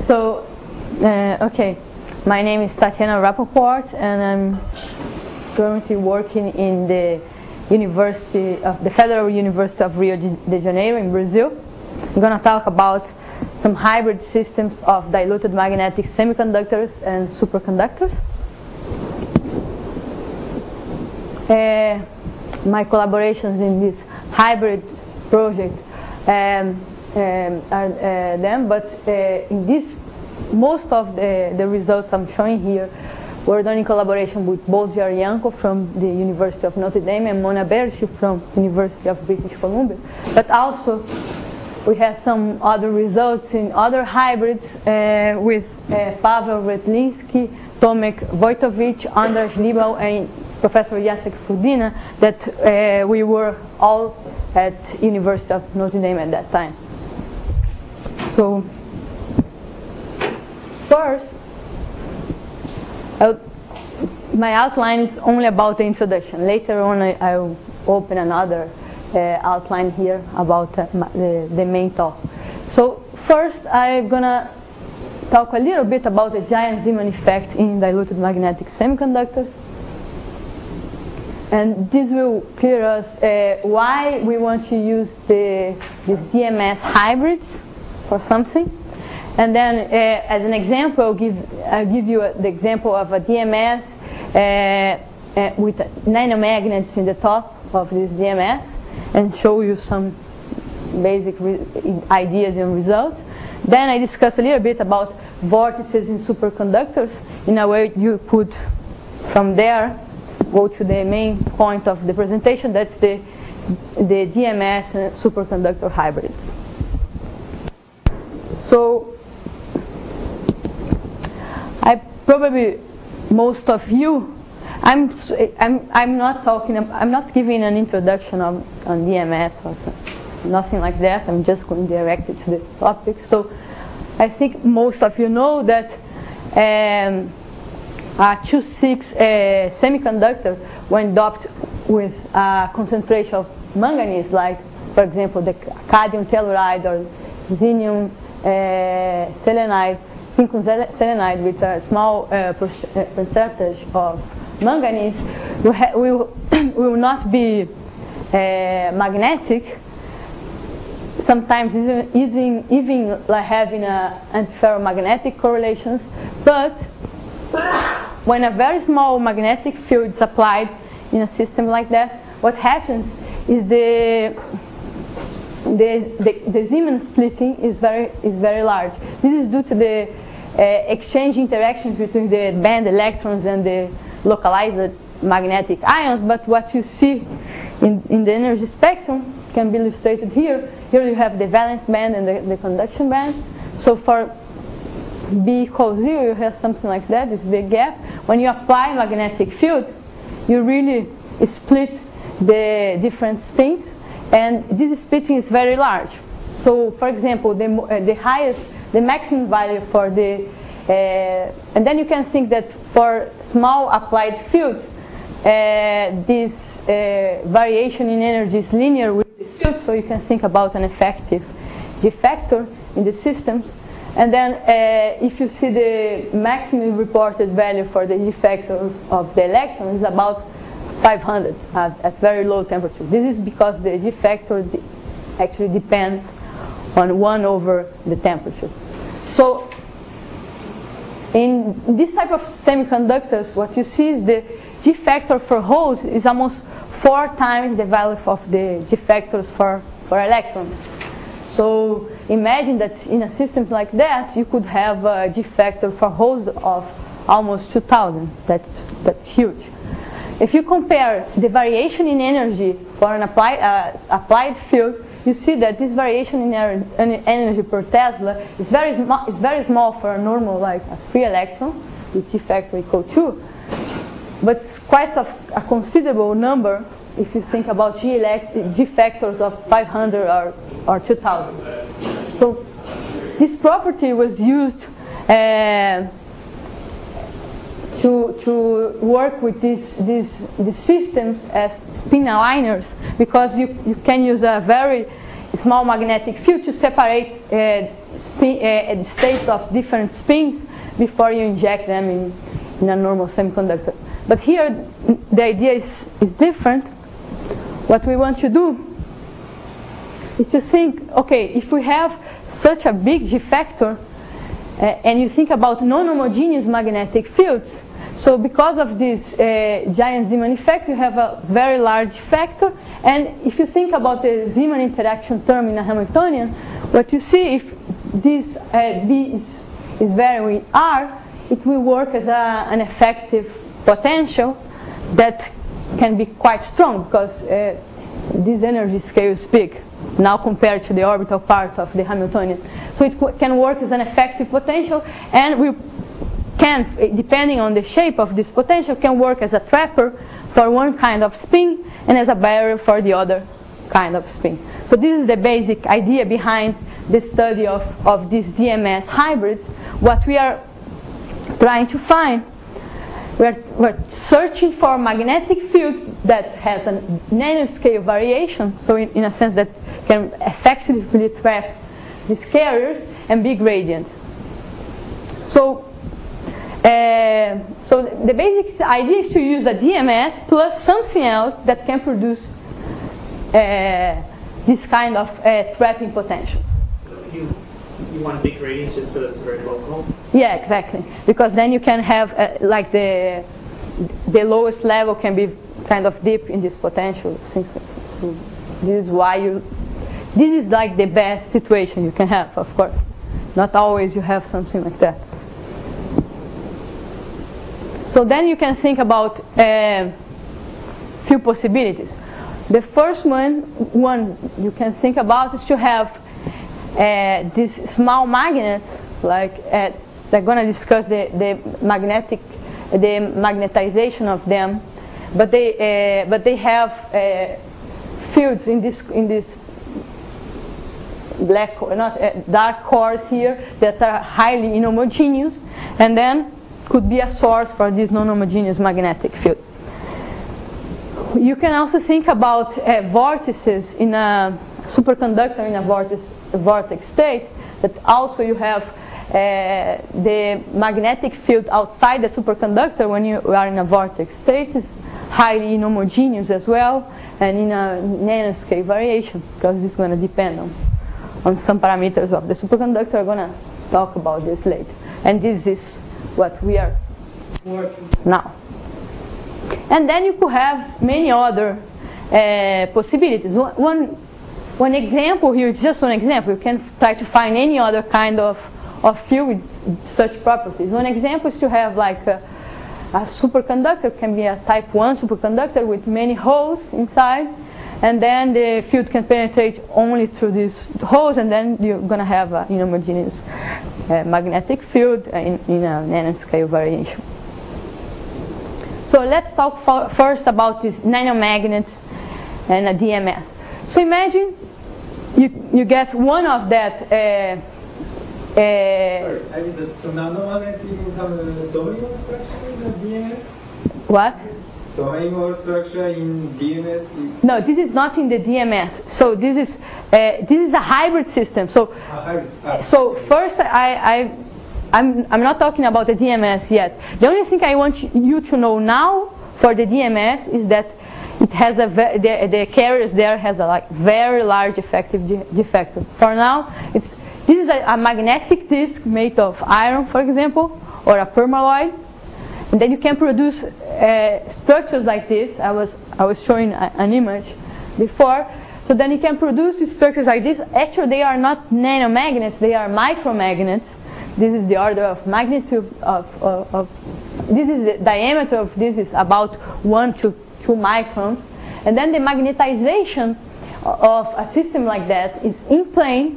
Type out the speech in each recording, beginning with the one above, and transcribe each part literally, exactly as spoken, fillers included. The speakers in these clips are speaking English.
So, uh, okay, my name is Tatiana Rappaport, and I'm currently working in the University of the Federal University of Rio de Janeiro in Brazil. I'm going to talk about some hybrid systems of diluted magnetic semiconductors and superconductors. Uh, my collaborations in this hybrid project um, um, are uh, them, but uh, in this, most of the, the results I'm showing here were done in collaboration with Boz Yaryanko from the University of Notre Dame and Mona Berchi from University of British Columbia. But also we have some other results in other hybrids uh, with uh, Paweł Retliński, Tomek Wojtowicz, Andrzej Libał, and Professor Jacek Fudina, that uh, we were all at University of Notre Dame at that time. So first, I'll, my outline is only about the introduction. Later on, I, I'll open another uh, outline here about uh, the, the main talk. So first, I'm gonna talk a little bit about the Giant-Zeeman effect in diluted magnetic semiconductors. And this will clear us uh, why we want to use the, the Z M S hybrids for something. And then, uh, as an example, I'll give, I'll give you a, the example of a D M S uh, uh, with nanomagnets in the top of this D M S and show you some basic ideas and results. Then I discuss a little bit about vortices in superconductors in a way you could, from there, go to the main point of the presentation. That's the, the D M S and superconductor hybrids. So, I probably, most of you, I'm, I'm, I'm not talking, I'm not giving an introduction on, on D M S or nothing like that. I'm just going directly to the topic. So, I think most of you know that um, a two six uh, semiconductor, when doped with a concentration of manganese, like, for example, the cadmium telluride or xenon uh, selenide, silicon selenide with a small uh, percentage of manganese, will, will, will not be uh, magnetic. Sometimes even, even, even like having a antiferromagnetic correlations, but when a very small magnetic field is applied in a system like that, what happens is the the, the, the Zeeman splitting is very is very large. This is due to the uh, exchange interactions between the band electrons and the localized magnetic ions. But what you see in, in the energy spectrum can be illustrated here. Here you have the valence band and the, the conduction band. So for B equals zero, you have something like that, this big gap. When you apply magnetic field, you really split the different spins, and this splitting is very large. So, for example, the, uh, the highest, the maximum value for the, uh, and then you can think that for small applied fields, uh, this uh, variation in energy is linear with the field, so you can think about an effective G factor in the systems. And then uh, if you see the maximum reported value for the G factor of the electron is about five hundred at, at very low temperature. This is because the G factor de actually depends on one over the temperature. So in this type of semiconductors, what you see is the G factor for holes is almost four times the value of the G factors for, for electrons. So imagine that in a system like that, you could have a G factor for holes of almost two thousand. That's, that's huge. If you compare the variation in energy for an applied, uh, applied field, you see that this variation in energy per Tesla is very, is very small for a normal, like a free electron, with G factor equal two. But it's quite a, a considerable number if you think about G, elect G factors of five hundred or, or two thousand. So this property was used uh, to, to work with these, these, these systems as spin aligners, because you, you can use a very small magnetic field to separate uh, spin, uh, states of different spins before you inject them in, in a normal semiconductor. But here the idea is, is different. What we want to do is to think, okay, if we have such a big G factor, uh, and you think about non-homogeneous magnetic fields, so because of this uh, giant Zeeman effect, you have a very large factor, and if you think about the Zeeman interaction term in a Hamiltonian, what you see, if this uh, B is, is varying with R, it will work as a, an effective potential that can be quite strong, because uh, this energy scale is big now compared to the orbital part of the Hamiltonian. So it can work as an effective potential, and we can, depending on the shape of this potential, can work as a trapper for one kind of spin and as a barrier for the other kind of spin. So this is the basic idea behind the study of, of these D M S hybrids. What we are trying to find, we're, we're searching for magnetic fields that has a nanoscale variation, so in, in a sense that can effectively trap these carriers and be gradients. So, uh, so the basic idea is to use a D M S plus something else that can produce uh, this kind of uh, trapping potential. You, you want big gradients just so it's very local? Yeah, exactly. Because then you can have uh, like the the lowest level can be kind of deep in this potential. This is why you. This is like the best situation you can have, of course. Not always you have something like that. So then you can think about a uh, few possibilities. The first one, one you can think about is to have uh, these small magnets, like uh, they're going to discuss the, the magnetic, the magnetization of them, but they uh, but they have uh, fields in this in this black, not uh, dark cores here that are highly inhomogeneous, and then could be a source for this non-homogeneous magnetic field. You can also think about uh, vortices in a superconductor in a vortex, a vortex state, that also you have uh, the magnetic field outside the superconductor when you are in a vortex state is highly inhomogeneous as well, and in a nanoscale variation, because it's going to depend on, on some parameters of the superconductor. I'm going to talk about this later. And this is what we are working now. And then you could have many other uh, possibilities. One, one, one example here is just one example. You can try to find any other kind of, of field with such properties. One example is to have like a, a superconductor, can be a type one superconductor with many holes inside, and then the field can penetrate only through these holes, and then you're going to have an inhomogeneous uh, magnetic field in, in a nanoscale variation. So let's talk for, first about these nanomagnets and a D M S. So imagine you, you get one of that. Uh, uh, Sorry, I mean, so nanomagnet will have a domain or structure in the D M S? What? Domain or structure in D M S? No, this is not in the D M S. So this is uh, this is a hybrid system. So Ah, hybrid. Ah, so okay. first I. I I'm, I'm not talking about the D M S yet. The only thing I want you to know now for the D M S is that it has a the, the carriers there has a like very large effective G factor. For now, it's this is a, a magnetic disk made of iron, for example, or a permalloy, and then you can produce uh, structures like this. I was I was showing a, an image before. So then you can produce these structures like this. Actually, they are not nanomagnets; they are micromagnets. This is the order of magnitude of, of, of this is the diameter of this is about one to two microns, and then the magnetization of a system like that is in plane.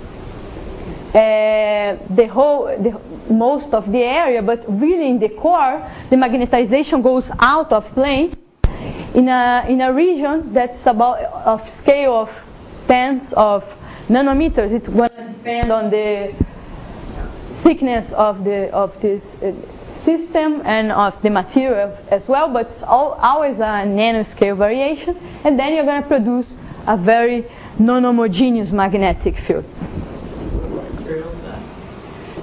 Uh, the whole, the, most of the area, but really in the core, the magnetization goes out of plane in a in a region that's about of scale of tens of nanometers. It's going to depend on the thickness of the of this uh, system and of the material as well, but it's all, always a nanoscale variation, and then you're going to produce a very non-homogeneous magnetic field. Materials then?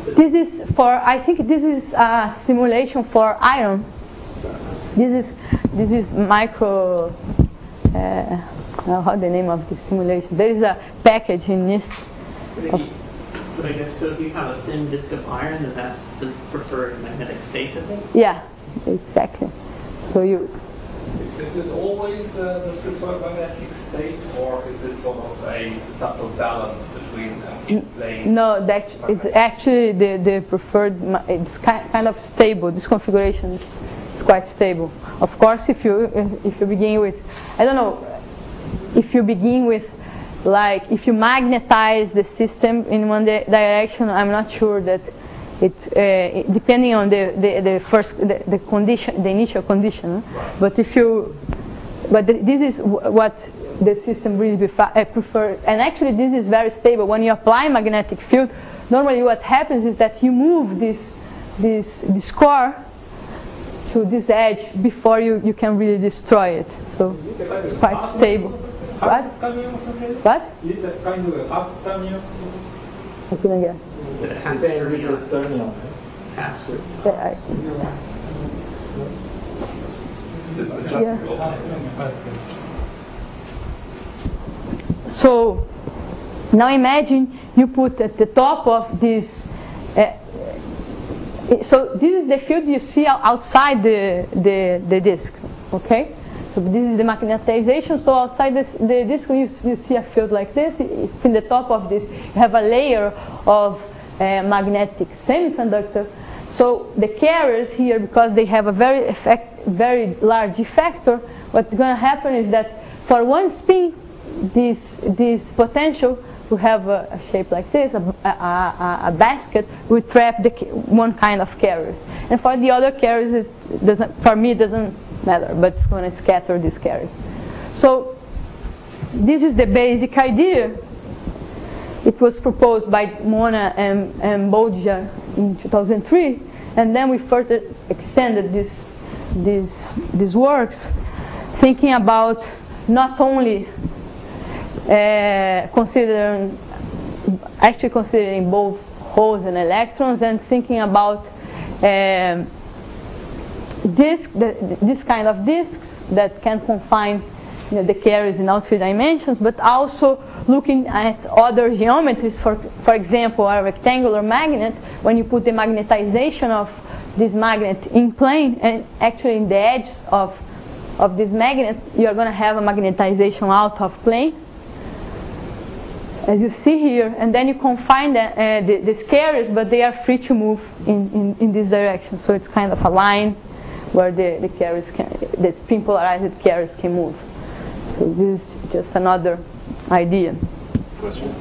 to... This is for, I think this is a simulation for iron. This is, this is micro, uh, how the name of the simulation. There is a package in NIST. But, but I guess, so if you have a thin disk of iron, then that's the preferred magnetic state, I think? Yeah, exactly. So you... Is this always uh, the preferred magnetic state, or is it sort of a subtle balance between an in-plane? No, that it's actually the, the preferred, it's kind of stable. This configuration is quite stable. Of course, if you if you begin with, I don't know, if you begin with, like, if you magnetize the system in one di direction, I'm not sure that it, uh, depending on the, the, the first, the, the condition, the initial condition. Right. But if you, but the, this is what the system really uh, prefers. And actually this is very stable. When you apply magnetic field, normally what happens is that you move this, this, this core to this edge before you, you can really destroy it. So it's quite stable. What? What? I couldn't get. That it has Sternium. Has to. Yeah, I, yeah. So now imagine you put at the top of this. Uh, so this is the field you see outside the the, the disk. Okay. So this is the magnetization. So outside this, the disk, you, you see a field like this. If in the top of this, you have a layer of uh, magnetic semiconductor. So the carriers here, because they have a very effect, very large effector, what's going to happen is that for one spin, this this potential will have a, a shape like this, a, a, a, a basket will trap the one kind of carriers, and for the other carriers, it doesn't. For me, it doesn't matter, but it's going to scatter these carriers. So this is the basic idea. It was proposed by Mona and, and Bodja in two thousand three, and then we further extended this, this, these works, thinking about not only uh, considering, actually considering both holes and electrons, and thinking about uh, Disk, the, this kind of disks that can confine, you know, the carriers in all three dimensions, but also looking at other geometries. For, for example, a rectangular magnet, when you put the magnetization of this magnet in plane, and actually in the edges of, of this magnet, you're going to have a magnetization out of plane, as you see here, and then you confine the, uh, the, the carriers, but they are free to move in, in, in this direction. So it's kind of a line where the, the carriers can, the spin polarized carriers can move. So this is just another idea. Question.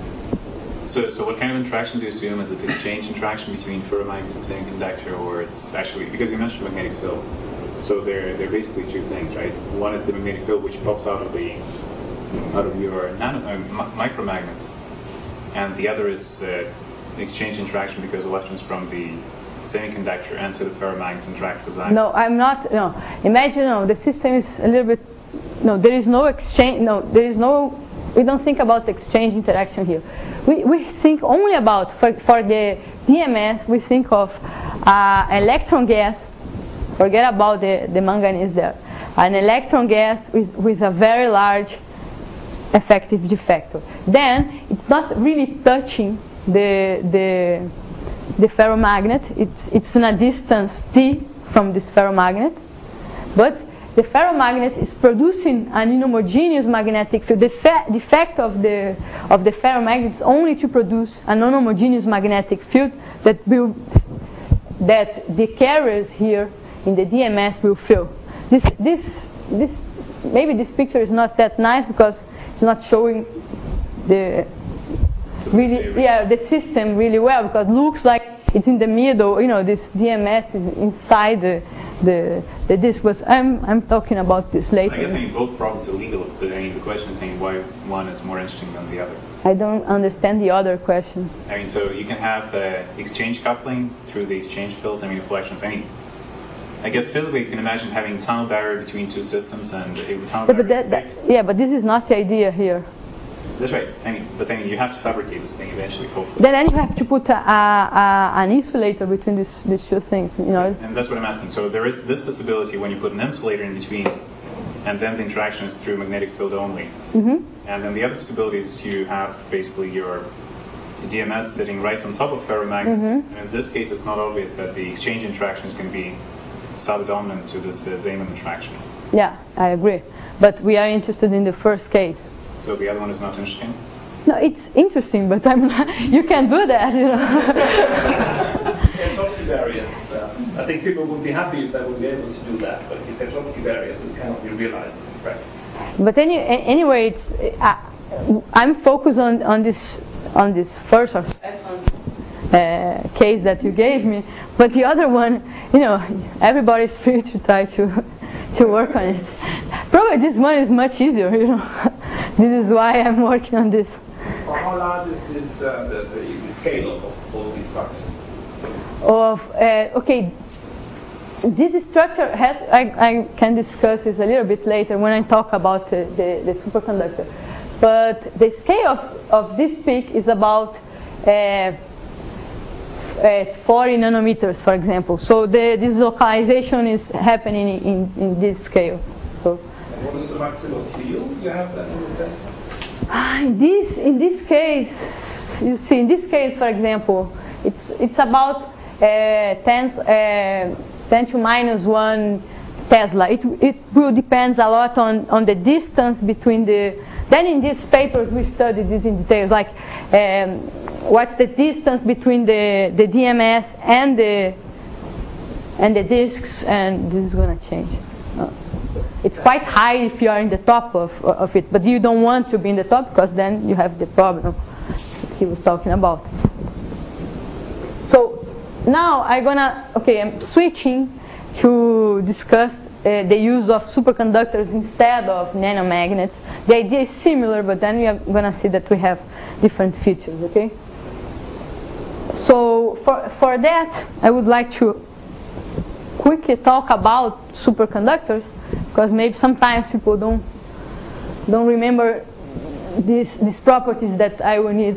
So, so what kind of interaction do you assume? Is it exchange interaction between ferromagnet and semiconductor, or it's actually, because you mentioned magnetic field, so they're they're basically two things, right? One is the magnetic field which pops out of the out of your nano, uh, micromagnets, and the other is uh, exchange interaction because electrons from the semiconductor and to the ferromagnet interact with ions. No, I'm not. No, imagine. No, the system is a little bit. No, there is no exchange. No, there is no. We don't think about exchange interaction here. We we think only about for for the D M S. We think of uh, electron gas. Forget about the the manganese there. An electron gas with with a very large effective defector. Then it's not really touching the the the ferromagnet. It's it's in a distance t from this ferromagnet, but the ferromagnet is producing an inhomogeneous magnetic field. The effect of the of the ferromagnet is only to produce an inhomogeneous magnetic field that will that the carriers here in the D M S will fill. This this this maybe this picture is not that nice because it's not showing the really yeah the system really well, because it looks like it's in the middle. You know, this D M S is inside the the the disk. But I'm I'm talking about this later. I guess I mean both problems are legal. But I mean the question is saying why one is more interesting than the other. I don't understand the other question. I mean, so you can have uh, exchange coupling through the exchange fields. I mean, reflections. I mean, I guess physically you can imagine having tunnel barrier between two systems, and a tunnel Yeah, but barrier. that, that, yeah, but this is not the idea here. That's right. I mean, but I mean, you have to fabricate this thing eventually, hopefully. Then you have to put a, a, an insulator between these, these two things, you know. And that's what I'm asking. So there is this possibility when you put an insulator in between, and then the interaction is through magnetic field only. Mm-hmm. And then the other possibility is to have basically your D M S sitting right on top of ferromagnets. Mm-hmm. And in this case, it's not obvious that the exchange interaction is going to be subdominant to this uh, Zeeman interaction. Yeah, I agree. But we are interested in the first case. So the other one is not interesting? No, it's interesting, but I'm not, you can't do that, you know. It's Schottky-Variance. Uh, I think people would be happy if they would be able to do that, but if it's Schottky-Variance, it cannot be realized in practice. But any, anyway, it's, uh, I'm focused on, on this on this first or second uh, case that you gave me. But the other one, you know, everybody's free to try to to work on it. Probably this one is much easier, you know. This is why I'm working on this. Or how large is this, uh, the, the, the scale of all these structures? Of uh, okay, this structure has. I, I can discuss this a little bit later when I talk about uh, the the superconductor. But the scale of, of this peak is about uh, uh, forty nanometers, for example. So the, this localization is happening in, in this scale. So. And what is the maximum field you have then in the center? In this, in this case, you see, in this case, for example, it's it's about uh, ten, uh, ten to minus one Tesla. It it will depend a lot on on the distance between the. Then in these papers we studied this in details, like um, what's the distance between the the D M S and the and the disks, and this is gonna change. Uh, It's quite high if you are in the top of, of it, but you don't want to be in the top because then you have the problem he was talking about. So now I'm gonna, okay, I'm switching to discuss uh, the use of superconductors instead of nanomagnets. The idea is similar, but then we are gonna see that we have different features, okay? So for, for that, I would like to quickly talk about superconductors, because maybe sometimes people don't don't remember these these properties that I will need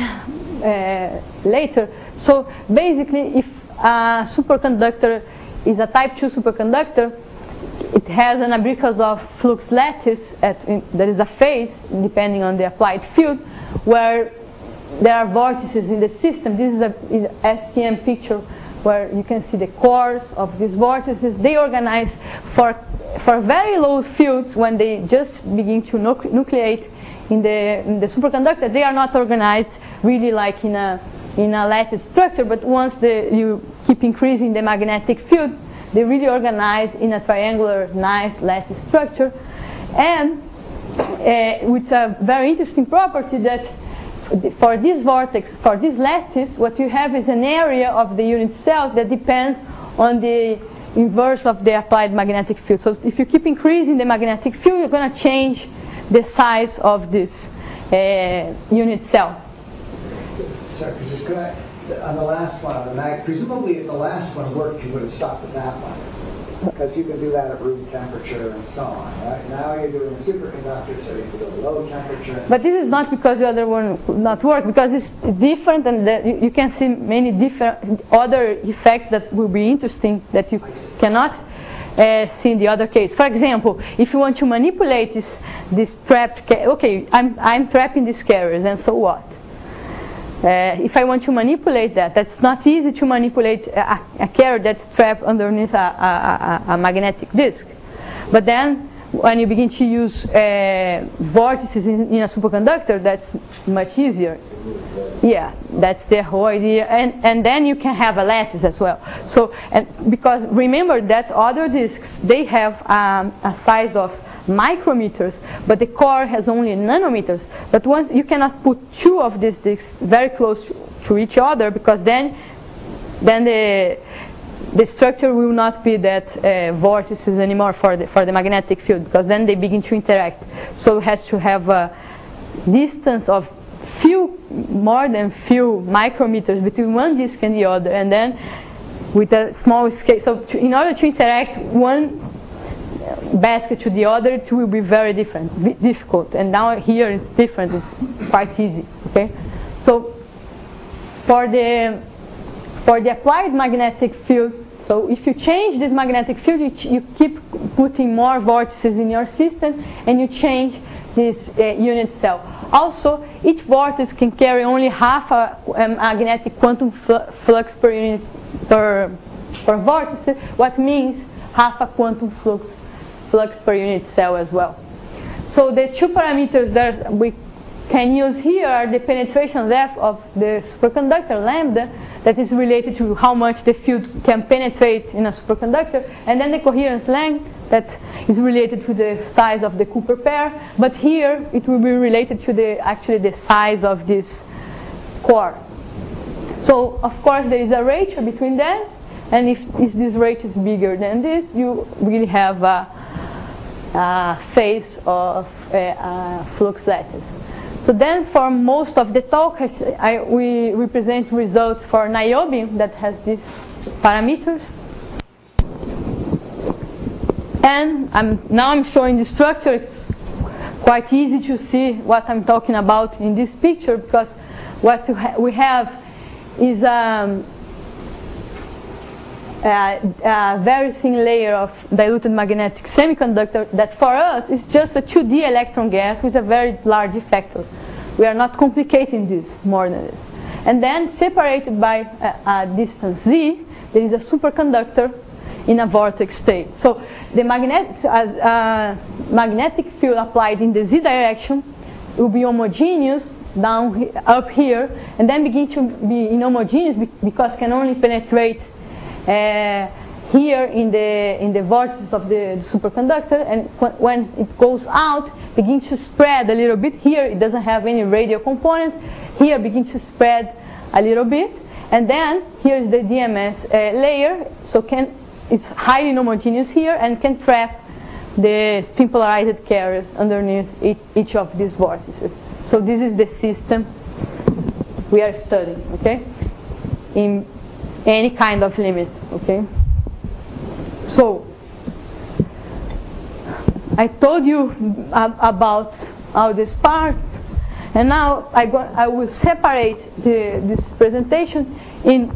uh, later. So basically, if a superconductor is a type two superconductor, it has an Abrikosov flux lattice at in, there is a phase depending on the applied field where there are vortices in the system. This is a is S T M picture where you can see the cores of these vortices. They organize for for very low fields when they just begin to nucle nucleate in the in the superconductor. They are not organized really like in a in a lattice structure, but once the, you keep increasing the magnetic field, they really organize in a triangular, nice lattice structure, and uh, with a very interesting property that for this vortex, for this lattice, what you have is an area of the unit cell that depends on the inverse of the applied magnetic field. So if you keep increasing the magnetic field, you're going to change the size of this uh, unit cell. Sorry, just could I, on the last one, on the mag, presumably if the last one worked, you would have stopped at that one. Because you can do that at room temperature and so on, right? Now you're doing a superconductor, so you can go low temperature. But this is not because the other one could not work, because it's different, and the, you, you can see many different other effects that will be interesting that you cannot uh, see in the other case. For example, if you want to manipulate this, this trapped, okay, I'm I'm trapping these carriers, and so what? Uh, if I want to manipulate that, that's not easy to manipulate a, a carrier that's trapped underneath a, a, a, a magnetic disk. But then, when you begin to use uh, vortices in, in a superconductor, that's much easier. Yeah, that's the whole idea. And, and then you can have a lattice as well. So, and because remember that other disks, they have um, a size of micrometers, but the core has only nanometers. But once you cannot put two of these disks very close to, to each other, because then then the the structure will not be that uh, vortices anymore for the for the magnetic field, because then they begin to interact. So it has to have a distance of few more than few micrometers between one disk and the other, and then with a small scale. So to, in order to interact, one basket to the other, it will be very different, difficult. And now here it's different, it's quite easy. Okay, so for the for the applied magnetic field, so if you change this magnetic field, you, you keep putting more vortices in your system, and you change this uh, unit cell. Also, each vortex can carry only half a, a magnetic quantum fl flux per unit per per vortex, what means half a quantum flux flux per unit cell as well. So the two parameters that we can use here are the penetration depth of the superconductor lambda, that is related to how much the field can penetrate in a superconductor, and then the coherence length, that is related to the size of the Cooper pair, but here it will be related to the actually the size of this core. So of course there is a ratio between them, and if, if this ratio is bigger than this, you really have a, a phase of a, a flux lattice. So then for most of the talk, I, I, we represent results for niobium that has these parameters. And I'm, now I'm showing the structure. It's quite easy to see what I'm talking about in this picture, because what we have is um, a, a very thin layer of diluted magnetic semiconductor that for us is just a two D electron gas with a very large effector. We are not complicating this more than this. And then separated by a, a distance z, there is a superconductor in a vortex state. So the magnet, uh, uh, magnetic field applied in the z direction will be homogeneous down up here, and then begin to be inhomogeneous because can only penetrate uh, here in the in the vortices of the, the superconductor, and when it goes out, begin to spread a little bit. Here it doesn't have any radial component. Here begin to spread a little bit, and then here is the D M S uh, layer. So can it's highly homogeneous here and can trap the spin polarized carriers underneath each, each of these vortices. So this is the system we are studying, okay? In any kind of limit, okay? So I told you ab about all this part, and now I, go, I will separate the, this presentation in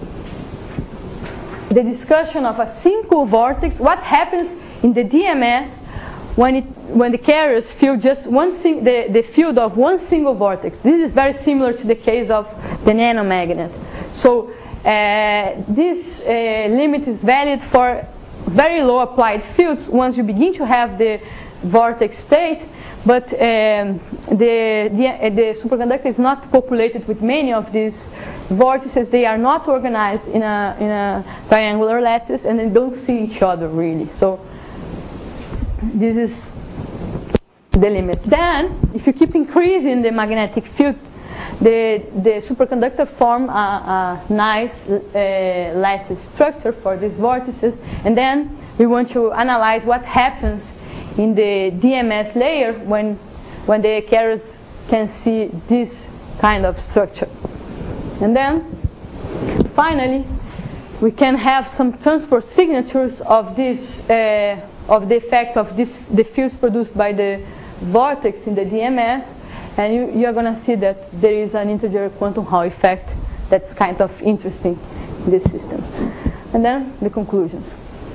the discussion of a single vortex. What happens in the D M S when it when the carriers feel just one sing, the, the field of one single vortex. This is very similar to the case of the nanomagnet. So uh, this uh, limit is valid for very low applied fields once you begin to have the vortex state, but um, the, the, the superconductor is not populated with many of these vortices. They are not organized in a, in a triangular lattice, and they don't see each other really. So this is the limit. Then, if you keep increasing the magnetic field, the, the superconductor form a, a nice uh, lattice structure for these vortices, and then we want to analyze what happens in the D M S layer when, when the carriers can see this kind of structure. And then, finally, we can have some transport signatures of this, uh, of the effect of this, the fields produced by the vortex in the D M S, and you, you are going to see that there is an integer quantum Hall effect that's kind of interesting in this system. And then the conclusions.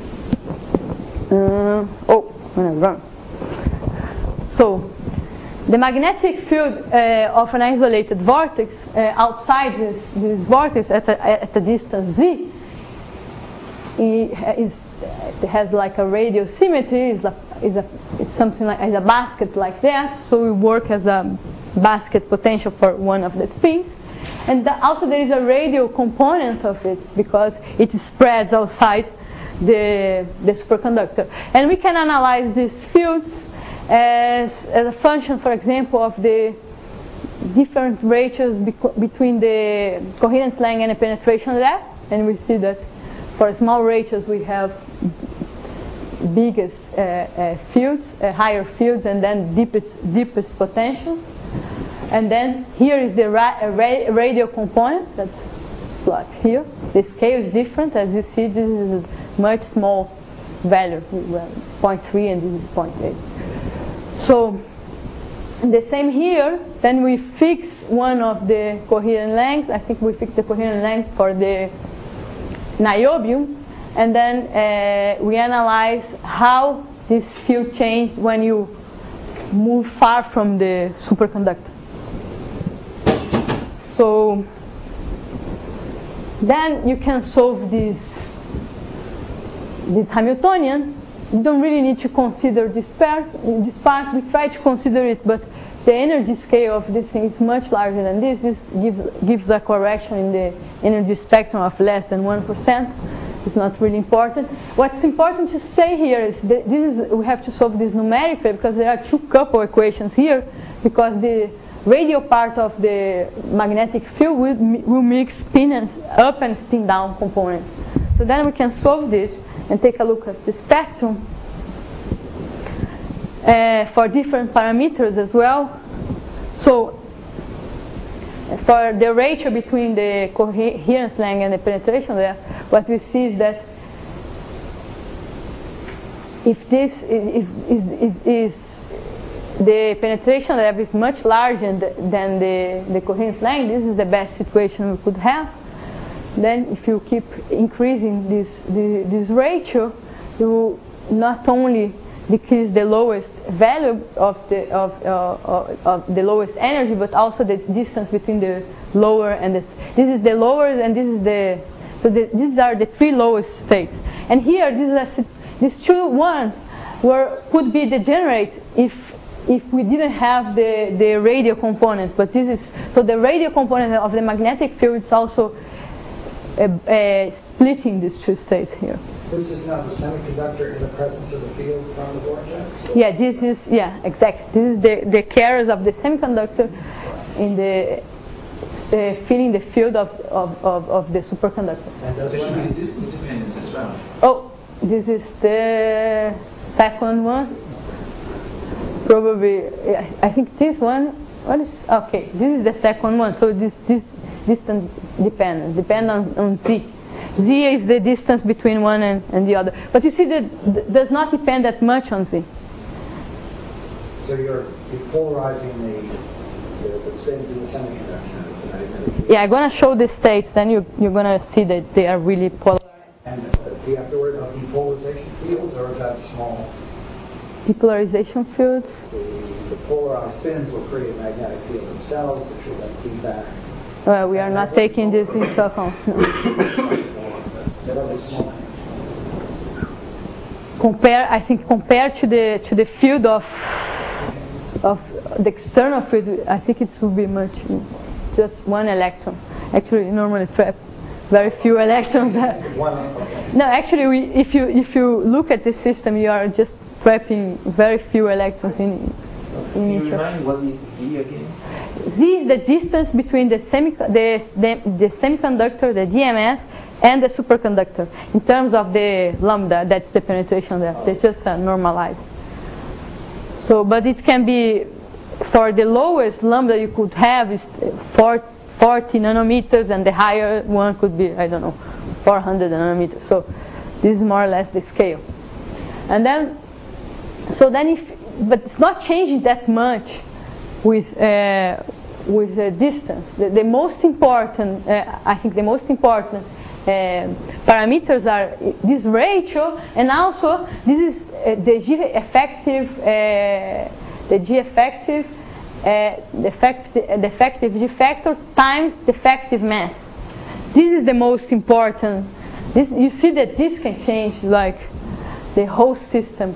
Uh, oh, I'm going to run. So, the magnetic field uh, of an isolated vortex uh, outside this, this vortex at a, at a distance z is, it has like a radial symmetry. Is a, is a, it's something like as a basket like that. So we work as a basket potential for one of the spins, and the, also there is a radial component of it because it spreads outside the the superconductor, and we can analyze these fields as, as a function, for example, of the different ratios between the coherence length and the penetration depth, and we see that for small ratios we have biggest uh, uh, fields, uh, higher fields, and then deepest, deepest potentials. And then here is the ra ra radial component that's plot here. The scale is different, as you see. This is a much small value, zero point three, and this is zero point eight. So the same here. Then we fix one of the coherent lengths. I think we fix the coherent length for the niobium, and then uh, we analyze how this field changed when you move far from the superconductor. So then you can solve this, this Hamiltonian. You don't really need to consider this part. This part we try to consider it, but the energy scale of this thing is much larger than this. This gives gives a correction in the energy spectrum of less than one percent. It's not really important. What's important to say here is that this is, we have to solve this numerically because there are two couple equations here, because the radial part of the magnetic field will, will mix spin and up and spin down components. So then we can solve this and take a look at the spectrum uh, for different parameters as well. So for the ratio between the coherence length and the penetration there, what we see is that if this is, is, is, is the penetration level is much larger than the, the coherence length, this is the best situation we could have. Then if you keep increasing this, the, this ratio, you not only decrease the lowest value of the, of, uh, of, of the lowest energy, but also the distance between the lower and the, this is the lower and this is the, so the, these are the three lowest states. And here, this is a, these two ones were, could be degenerate if if we didn't have the, the radial component, but this is, so the radial component of the magnetic field is also uh, uh, splitting these two states here. This is now the semiconductor in the presence of the field from the vortex? Yeah, this is, yeah, exactly. This is the, the carriers of the semiconductor in the, uh, filling the field of, of, of, of the superconductor. And There should be distance dependence as well. Oh, this is the second one. Probably, yeah, I think this one, what is, okay, this is the second one, so this, this distance dependent, depend on, on Z. Z is the distance between one and, and the other. But you see that th does not depend that much on Z. So you're, you're polarizing the, the, the spins in the semiconductor. Yeah, I'm going to show the states, then you, you're going to see that they are really polarized. And uh, do you have to worry about depolarization fields, or is that small? Depolarization fields. The, the polarized spins will create a magnetic field themselves, which will then feedback. Well, we are not taking this into account. No. They're really small. Compare, I think, compared to the to the field of of the external field, I think it would be much, just one electron. Actually, normally trap very few electrons. No, actually, we, if you if you look at the system, you are just trapping very few electrons in, in Can you each other. remind what is Z again? Z is the distance between the, semi, the, the, the semiconductor, the D M S, and the superconductor. In terms of the lambda, that's the penetration there. They just uh, normalized. So, but it can be, for the lowest lambda you could have is forty nanometers, and the higher one could be, I don't know, four hundred nanometers. So this is more or less the scale. And then, so then if, but it's not changing that much with uh, with the distance. The, the most important, uh, I think the most important uh, parameters are this ratio, and also this is uh, the G effective, uh, the G effective, uh, the, effect, the effective G factor times the effective mass. This is the most important. This, you see that this can change like the whole system,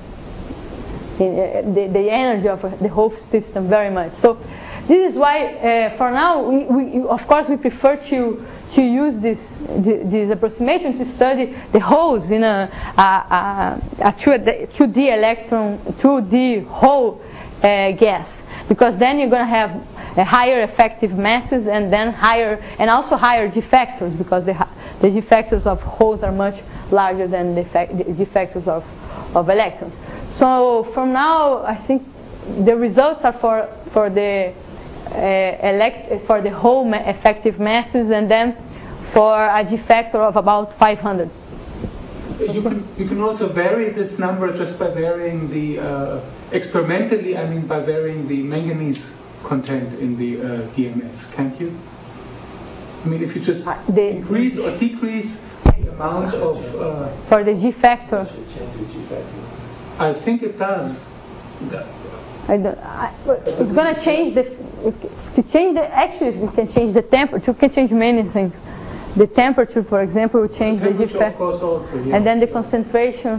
the, the energy of the whole system very much. So this is why, uh, for now, we, we, of course, we prefer to to use this this approximation to study the holes in a a, a, a two D electron, two D hole uh, gas, because then you're going to have a higher effective masses and then higher, and also higher G factors, because the the G factors of holes are much larger than the, the G factors of of electrons. So from now, I think the results are for for the uh, elect for the whole ma effective masses, and then for a G factor of about five hundred. You can you can also vary this number just by varying the uh, experimentally. I mean, by varying the manganese content in the uh, D M S, can't you? I mean, if you just Uh, the- increase or decrease the amount of, uh, For the G factor, I think it does. I don't, I, it's gonna change the. To change the actually, we can change the temperature. We can change many things. The temperature, for example, will change the, The G temperature, of factor, course, also. Yeah. and then the concentration.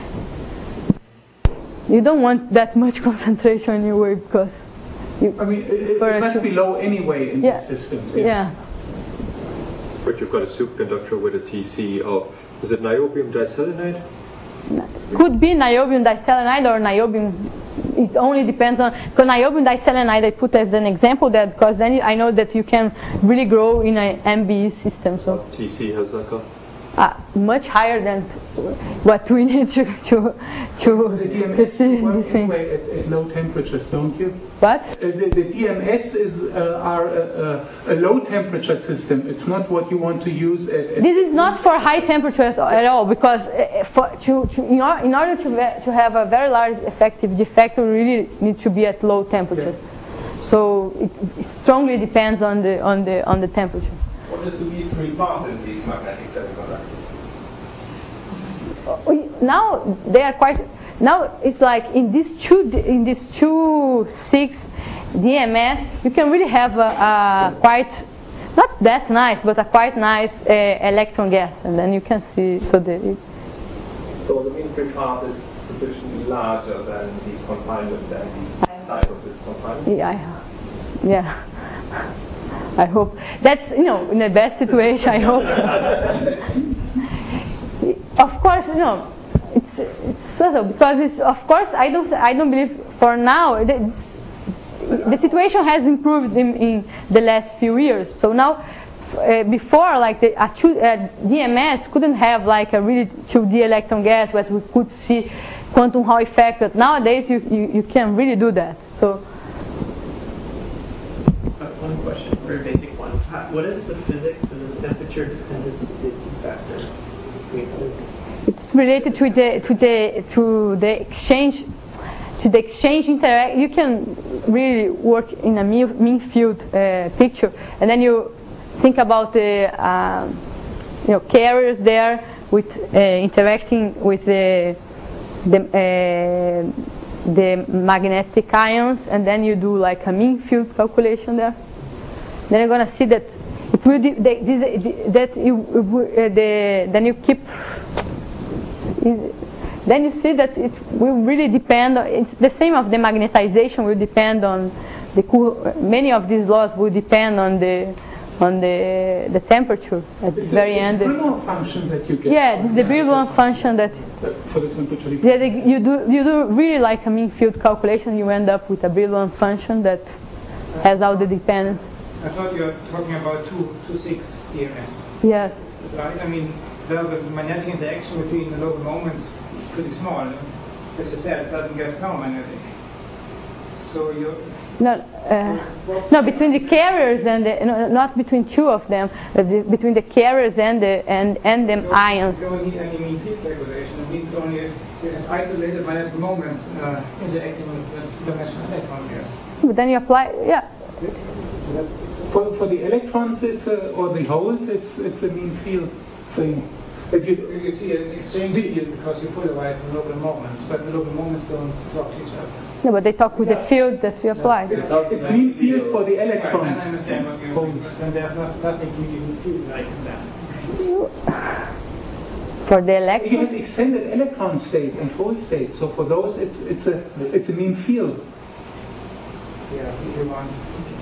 You don't want that much concentration anyway because. You, I mean, it, for it a must su- be low anyway in Yeah. these systems. yeah. But you've got a superconductor with a T C of, is it niobium diselenide? Could be niobium diselenide or niobium. It only depends on, because niobium diselenide I put as an example there because then I know that you can really grow in an M B E system. So What T C has that got? uh, much higher than what we need to to to, The D M to S see work these things. anyway at, at low temperatures, don't you? What? Uh, the, the D M S is uh, are a, a, a low temperature system. It's not what you want to use at, at This is not for high temperatures at all because uh, for, to, to, in, or, in order to, ve- to have a very large effective G factor, we really need to be at low temperatures. So it, it strongly depends on the on the on the temperature. What is the B three part in these magnetic semiconductors? We- Now they are quite. Now it's like in these two in these two six D M S, you can really have a, a quite not that nice, but a quite nice uh, electron gas, and then you can see. So the it, So the mean free path is sufficiently larger than the confinement and the size of this confinement? yeah, I- yeah. I hope that's you know in the best situation. I hope. Of course, you know, it's it's subtle because it's of course I don't I don't believe for now the, the situation has improved in, in the last few years. So now, uh, before like the a two, uh, D M S couldn't have like a really two D electron gas where we could see quantum Hall effect. But nowadays you, you you can really do that. So. Uh, One question, very basic one. How, what is the physics and the temperature dependence of the G factor between those? It's related to the to the to the exchange to the exchange interact. You can really work in a mean, mean field uh, picture, and then you think about the um, you know carriers there with uh, interacting with the the uh, the magnetic ions, and then you do like a mean field calculation there. Then you're gonna see that it will de- the, this, that you uh, the then you keep then you see that it will really depend. It's the same of the magnetization will depend on the cool, many of these laws will depend on the on the the temperature at the it's very a, end. It's a Brillouin function that you get. Yeah, this is the Brillouin function that for the temperature. yeah, the, you do you do really like a mean field calculation. You end up with a Brillouin function that has all the dependence. I thought you were talking about two two six D M S. Yes. Right? I mean, the, the magnetic interaction between the local moments is pretty small. As you said, it doesn't get ferromagnetic. So you No, uh, no, between the carriers and the, no, not between two of them, uh, the, between the carriers and the and and them ions. You don't need any mean field calculation. It means only if there's isolated magnetic moments uh, interacting with the two-dimensional electron gas. But then you apply, yeah. For, for the electrons, it's a, or the holes, it's it's a mean field thing. If you, You see an exchange field because you polarize the local moments, but the local moments don't talk to each other. No, but they talk with the field that we apply. it's, it's mean field for the Right, electrons. I understand what you Holes. mean. Then there's not, nothing really field like that. For the You have electron, extended electron states and hole states. So for those, it's it's a it's a mean field. Yeah, if you want.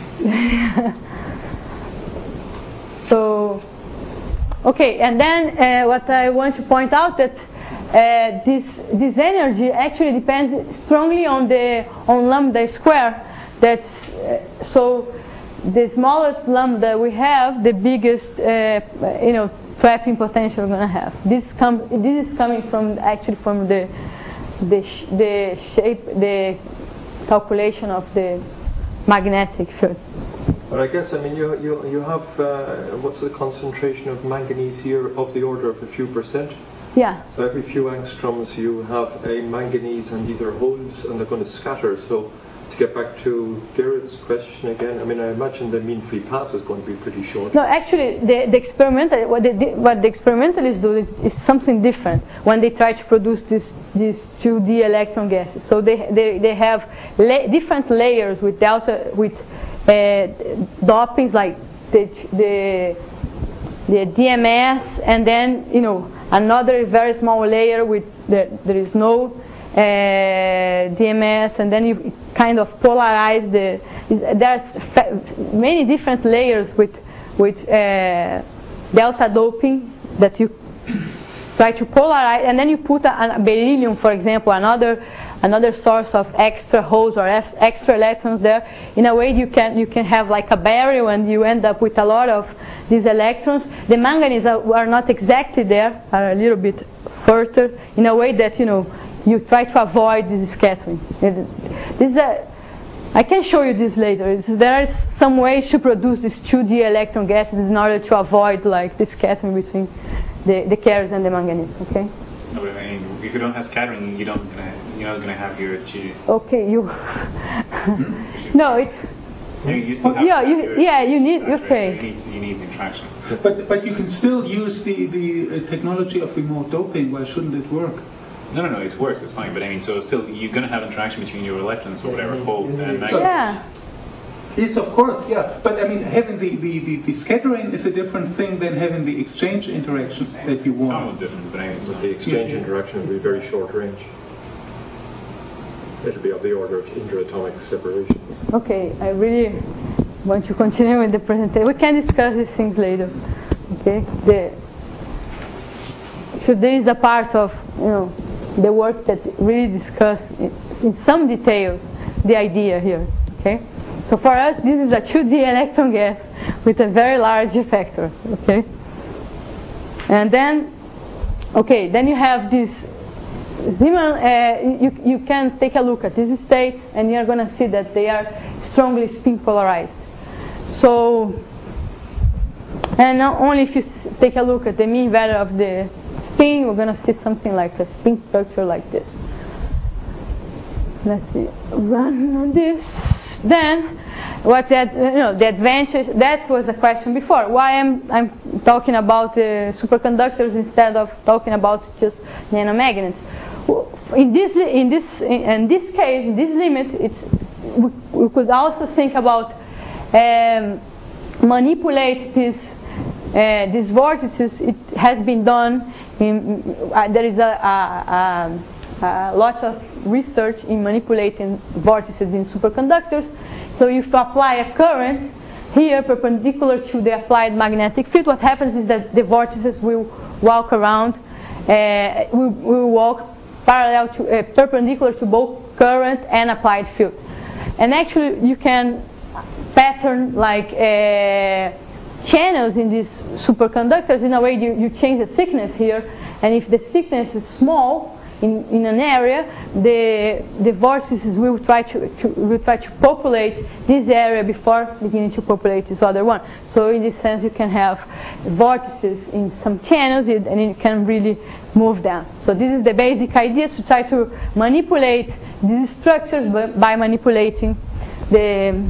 so okay, and then uh, what I want to point out that uh, this this energy actually depends strongly on the on lambda square. That's uh, so the smallest lambda we have, the biggest uh, you know trapping potential we're gonna have. This come this is coming from actually from the the sh- the shape the calculation of the magnetic field. But I guess, I mean, you you, you have, uh, what's the concentration of manganese here of the order of a few percent? Yeah. So every few angstroms you have a manganese, and these are holes, and they're going to scatter. So to get back to Gerrit's question again, I mean, I imagine the mean free path is going to be pretty short. No, actually, the, the experimental what, the, what the experimentalists do is, is something different when they try to produce this these two D electron gases. So they they, they have la different layers with delta with uh, dopings like the the the D M S, and then you know another very small layer with the, there is no uh, D M S, and then you kind of polarize the. There's many different layers with with uh, delta doping that you try to polarize, and then you put a, a beryllium, for example, another another source of extra holes or extra electrons there. In a way, you can you can have like a barrier, and you end up with a lot of these electrons. The manganese are, are not exactly there, are a little bit further, in a way that you know you try to avoid this scattering. This is a, I can show you this later. It's, there are some ways to produce these two D electron gases in order to avoid like the scattering between the, the carriers and the manganese. Okay. No, but I mean, if you don't have scattering, you don't gonna, you're not gonna have your G. Okay, you. No, it's. You, you still have yeah, you, yeah, you need. Okay. So you need you need the interaction. But but you can still use the the uh, technology of remote doping. Why shouldn't it work? No, no, no, it works, it's fine, but I mean, so still, you're going to have interaction between your electrons or whatever, holes and magnets. Yeah. Yes, of course, yeah. But I mean, having the, the, the, the scattering is a different thing than having the exchange interactions that you want. Somewhat different, but I mean, But the exchange yeah. interaction will be very short range. It'll be of the order of interatomic separations. Okay, I really want to continue with the presentation. We can discuss these things later. Okay. The, so there is a part of you know the work that really discuss in, in some detail the idea here. Okay. So for us, this is a two D electron gas with a very large effector. Okay. And then, okay, then you have this. Zeeman, uh, you, you can take a look at these states, and you're going to see that they are strongly spin polarized. So, and not only if you take a look at the mean value of the spin, we're going to see something like a spin structure like this. Let's see, run on this. Then, what that you know the advantage? That was a question before. Why am I'm talking about uh, superconductors instead of talking about just nanomagnets? In this in this in this case, in this limit, it's we, we could also think about um, manipulate these uh, these vortices. It has been done. In, uh, there is a, a, a, a lot of research in manipulating vortices in superconductors. So if you apply a current here perpendicular to the applied magnetic field, what happens is that the vortices will walk around, uh, will, will walk parallel to, uh, perpendicular to both current and applied field. And actually you can pattern like uh, channels in these superconductors. In a way you, you change the thickness here, and if the thickness is small in, in an area, the the vortices will try to, to will try to populate this area before beginning to populate this other one. So in this sense you can have vortices in some channels, and you can really move them. So this is the basic idea, to try to manipulate these structures by, by manipulating the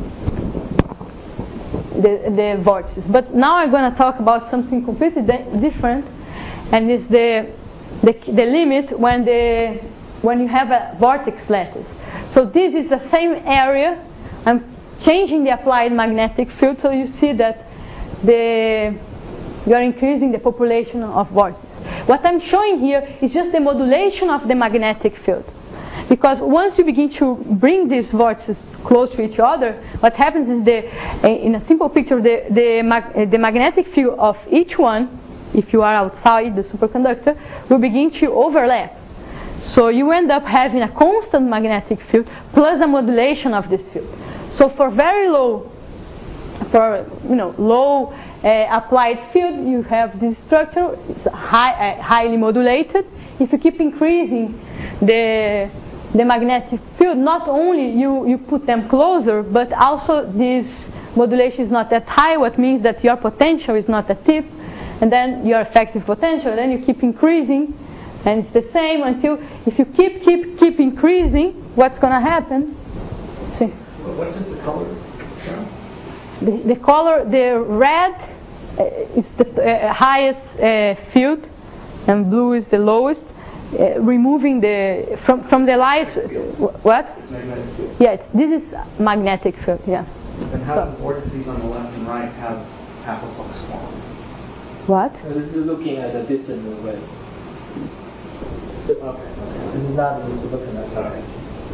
The, the vortices. But now I'm going to talk about something completely different, and it's the, the the limit when the when you have a vortex lattice. So this is the same area. I'm changing the applied magnetic field, so you see that the you are increasing the population of vortices. What I'm showing here is just the modulation of the magnetic field. Because once you begin to bring these vortices close to each other, what happens is the, in a simple picture, the, the, mag, the magnetic field of each one, if you are outside the superconductor, will begin to overlap. So you end up having a constant magnetic field plus a modulation of this field. So for very low, for you know low uh, applied field, you have this structure. It's high, uh, highly modulated. If you keep increasing the the magnetic field, not only you, you put them closer, but also these modulation is not that high, what means that your potential is not at tip, and then your effective potential, then you keep increasing, and it's the same until, if you keep, keep, keep increasing, what's going to happen? See. What does the color show? The, the color, the red uh, is the uh, highest uh, field, and blue is the lowest. Uh, removing the from from the lights. What? It's magnetic field. Yeah, it's, this is magnetic field. Yeah. And how So, do the vortices on the left and right have half a flux quantum? what? Uh, This is looking at a distant way. Okay. This is not looking at Okay.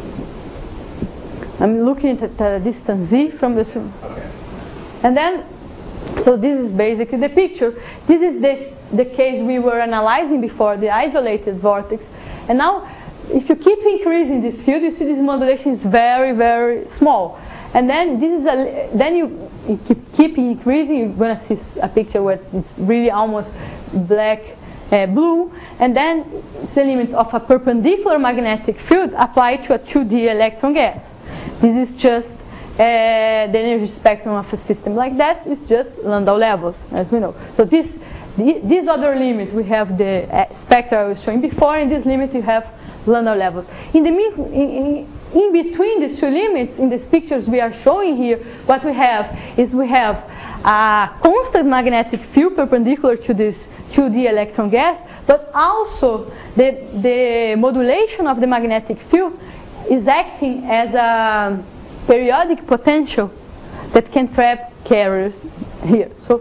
I'm looking at the distance z from the sun. Okay. And then, so this is basically the picture. This is this, the case we were analyzing before, the isolated vortex. And now, if you keep increasing this field, you see this modulation is very, very small. And then this is a, then you, you keep, keep increasing. You're gonna see a picture where it's really almost black, uh, blue, and then it's the limit of a perpendicular magnetic field applied to a two D electron gas. This is just uh, the energy spectrum of a system like that. It's just Landau levels, as we know. So this, the, this other limit, we have the uh, spectra I was showing before. In this limit, you have Landau levels. In the in, in, in between these two limits, in these pictures we are showing here, what we have is we have a constant magnetic field perpendicular to this two D electron gas, but also the the modulation of the magnetic field is acting as a periodic potential that can trap carriers here. So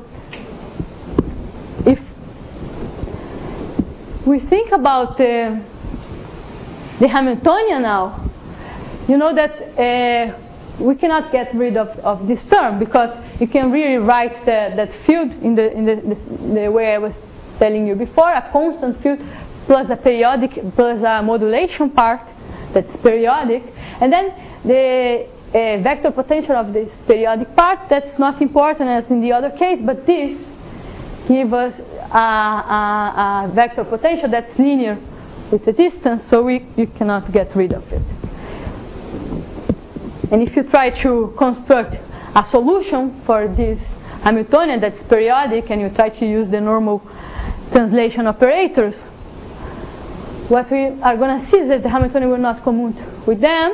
if we think about the, the Hamiltonian now, you know that uh, we cannot get rid of, of this term, because you can really write the, that field in, the, in the, the, the way I was telling you before, a constant field plus a periodic, plus a modulation part that's periodic, and then the uh, vector potential of this periodic part, that's not important as in the other case, but this gives us a, a, a vector potential that's linear with the distance, so we you cannot get rid of it. And if you try to construct a solution for this Hamiltonian that's periodic, and you try to use the normal translation operators, what we are going to see is that the Hamiltonian will not commute with them,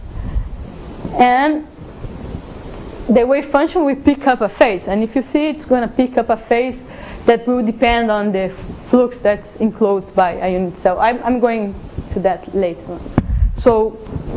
and the wave function will pick up a phase. And if you see, it's going to pick up a phase that will depend on the flux that's enclosed by a unit cell. I'm, I'm going to that later on. So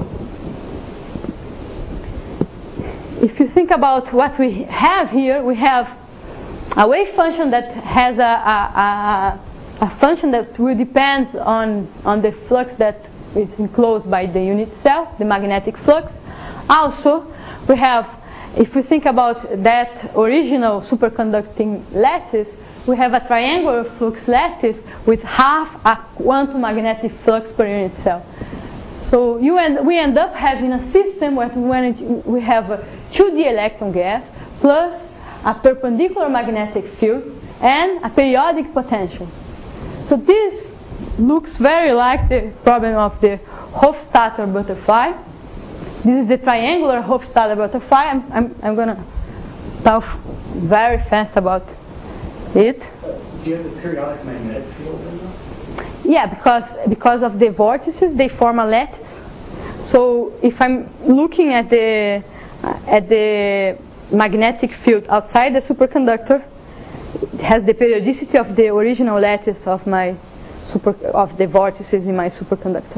if you think about what we have here, we have a wave function that has a, a, a, a function that will depend on, on the flux that is enclosed by the unit cell, the magnetic flux. Also, we have, if we think about that original superconducting lattice, we have a triangular flux lattice with half a quantum magnetic flux per unit cell. So you end, we end up having a system where we have a two D electron gas plus a perpendicular magnetic field and a periodic potential. So this looks very like the problem of the Hofstadter butterfly. This is the triangular Hofstadter butterfly. I'm, I'm, I'm going to talk very fast about it. Do you have the periodic magnetic field in there? Yeah, because because of the vortices, they form a lattice. So if I'm looking at the at the magnetic field outside the superconductor, it has the periodicity of the original lattice of my super of the vortices in my superconductor.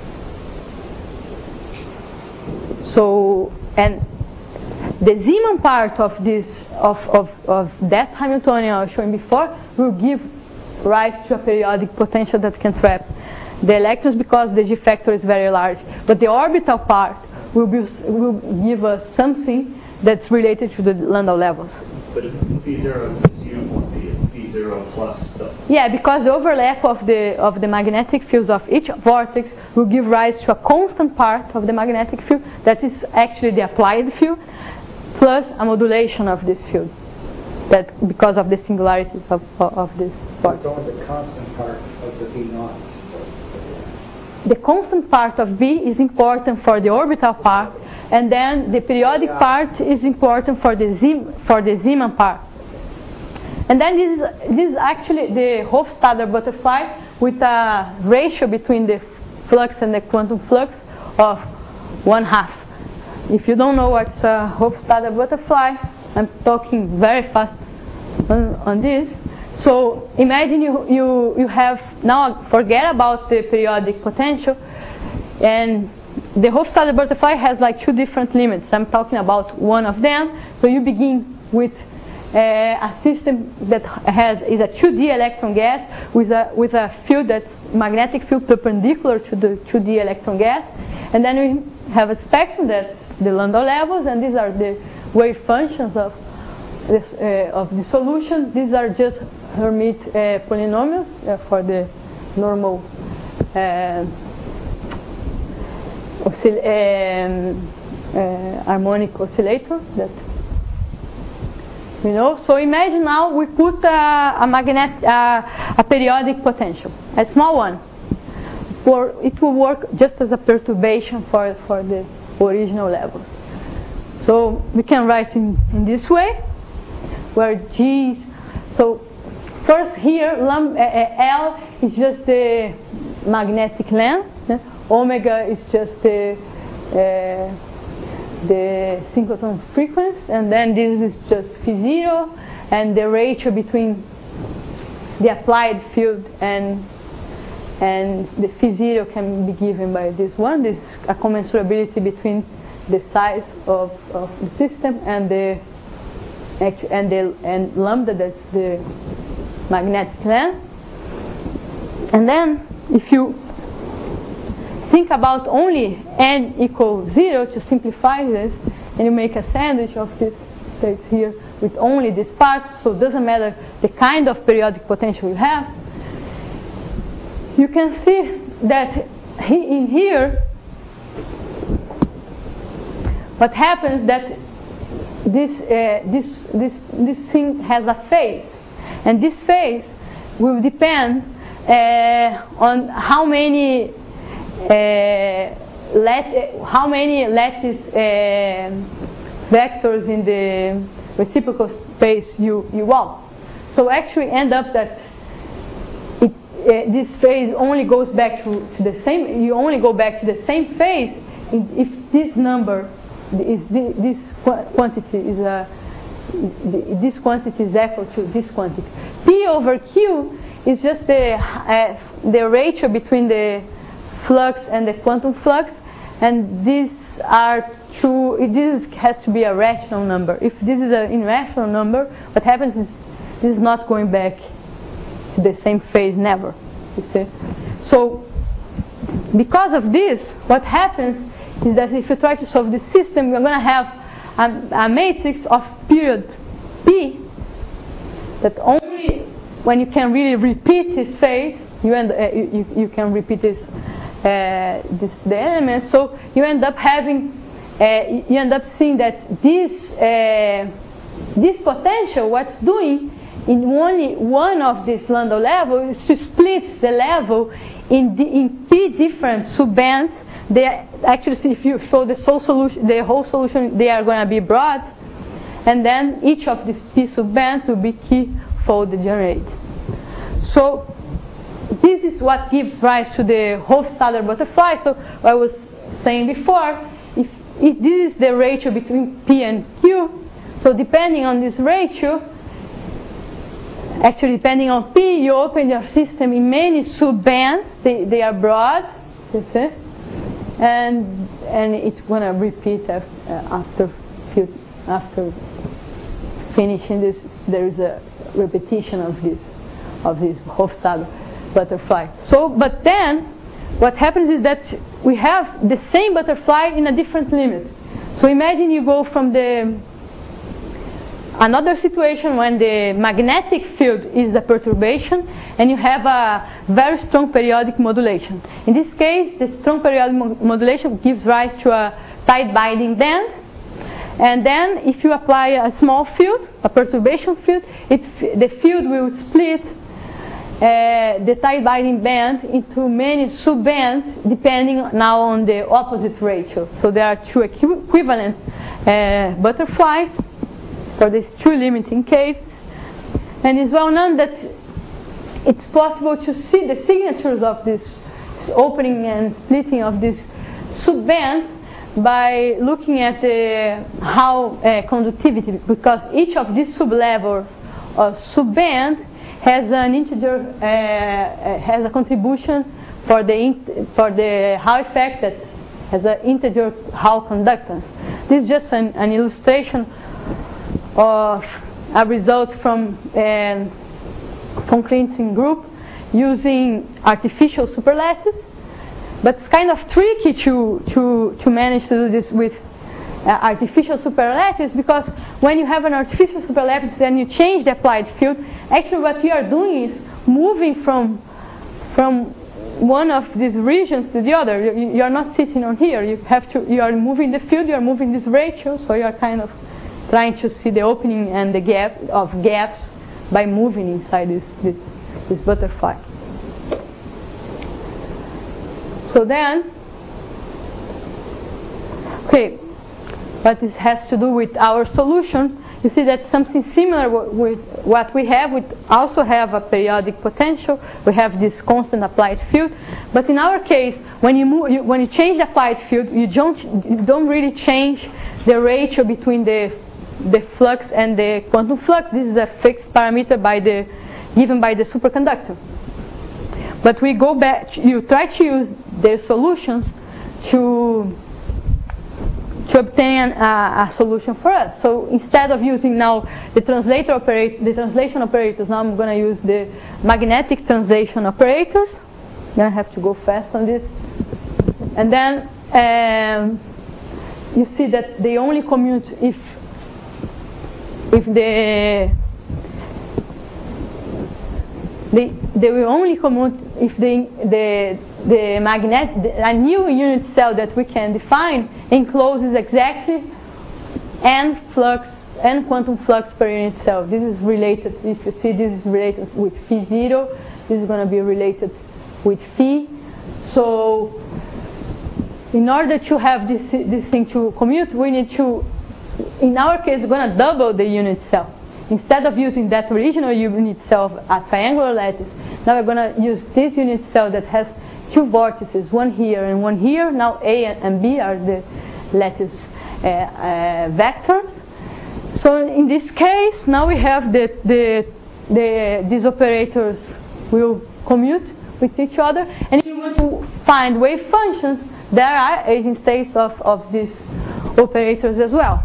So, and the Zeeman part of this of, of, of that Hamiltonian I was showing before will give rise to a periodic potential that can trap the electrons because the G factor is very large. But the orbital part will be will give us something that's related to the Landau levels. But if B zero is this uniform B, it's B zero plus the... Yeah, because the overlap of the of the magnetic fields of each vortex will give rise to a constant part of the magnetic field that is actually the applied field plus a modulation of this field. That because of the singularities of of, of this vortex. It's only the constant part of the B naught. The constant part of B is important for the orbital part and then the periodic part is important for the Zeeman, for the Zeeman part. And then this is, this is actually the Hofstadter butterfly with a ratio between the flux and the quantum flux of one half. If you don't know what's a Hofstadter butterfly, I'm talking very fast on, on this. So imagine you, you, you have, now forget about the periodic potential, and the Hofstadter butterfly has like two different limits. I'm talking about one of them. So you begin with uh, a system that has is a two D electron gas with a with a field that's magnetic field perpendicular to the two D electron gas, and then we have a spectrum that's the Landau levels, and these are the wave functions of this uh, of the solution. These are just Hermite uh, polynomials uh, for the normal uh, oscill um, uh, harmonic oscillator that you know. So imagine now we put a, a magnet uh, a periodic potential, a small one, for it will work just as a perturbation for for the original levels. So we can write in, in this way, where G is, so first here lum, uh, L is just the magnetic length, uh, omega is just the uh, the synchrotron frequency, and then this is just phi zero, and the ratio between the applied field and and the phi zero can be given by this one. This is a commensurability between the size of, of the system and the and the and lambda, that's the magnetic length. And then if you think about only n equals zero to simplify this, and you make a sandwich of this states here with only this part, so it doesn't matter the kind of periodic potential you have, you can see that in here what happens that this uh, this this this thing has a phase, and this phase will depend uh, on how many uh, lat how many lattice uh, vectors in the reciprocal space you you want. So actually end up that it, uh, this phase only goes back to, to the same. You only go back to the same phase if this number is this quantity is a this quantity is equal to this quantity. P over Q is just the uh, the ratio between the flux and the quantum flux, and these are true. This has to be a rational number. If this is an irrational number, what happens is this is not going back to the same phase, never. You see. So because of this, what happens is that if you try to solve this system, you're going to have a, a matrix of period P that only when you can really repeat this phase, you end uh, you, you can repeat this uh, this the element. So you end up having uh, you end up seeing that this uh, this potential, what's doing in only one of these Landau levels is to split the level in the, in P different subbands. They are, actually, if you show the whole solution, the whole solution, they are going to be broad, and then each of these P subbands will be key-fold degenerate. So this is what gives rise to the Hofstadter butterfly. So I was saying before, if, if this is the ratio between P and Q, so depending on this ratio, actually depending on P, you open your system in many subbands. They they are broad, you see. And and it's gonna repeat after after, after finishing this. There is a repetition of this of this Hofstadter butterfly. So, but then what happens is that we have the same butterfly in a different limit. So imagine you go from the another situation when the magnetic field is a perturbation, and you have a very strong periodic modulation. In this case, the strong periodic mo modulation gives rise to a tight binding band, and then if you apply a small field, a perturbation field, it, the field will split uh, the tide binding band into many sub-bands depending now on the opposite ratio. So there are two equi equivalent uh, butterflies for these two limiting cases. And it's well known that it's possible to see the signatures of this opening and splitting of these sub-bands by looking at the, how uh, conductivity, because each of these sub-levels or sub-band has an integer, uh, has a contribution for the int for the Hall effect that has an integer Hall conductance. This is just an, an illustration of a result from um, von Klintzing group using artificial superlattice. But it's kind of tricky to, to, to manage to do this with uh, artificial superlattice, because when you have an artificial superlattice and you change the applied field, actually what you are doing is moving from, from one of these regions to the other. You, you are not sitting on here. You have to. You are moving the field. You are moving this ratio. So you are kind of trying to see the opening and the gap of gaps by moving inside this this, this butterfly. So then, okay, what this has to do with our solution, you see that something similar with what we have. We also have a periodic potential. We have this constant applied field. But in our case, when you, move, you, when you change the applied field, you don't, you don't really change the ratio between the, the flux and the quantum flux. This is a fixed parameter by the, given by the superconductor. But we go back, you try to use their solutions to, to obtain a, a solution for us. So instead of using now the translator operate, the translation operators, now I'm going to use the magnetic translation operators. I'm going to have to go fast on this. And then um, you see that they only commute if, if the They, they will only commute if the, the, the magnet, the, a new unit cell that we can define encloses exactly n flux, n quantum flux per unit cell. This is related, if you see this is related with phi zero, this is going to be related with phi. So in order to have this, this thing to commute, we need to, in our case, we're going to double the unit cell. Instead of using that original unit cell of a triangular lattice, now we're going to use this unit cell that has two vortices, one here and one here. Now A and B are the lattice uh, uh, vectors. So in this case, now we have the, the, the, these operators will commute with each other. And if you want to find wave functions, there are eigenstates of, of these operators as well.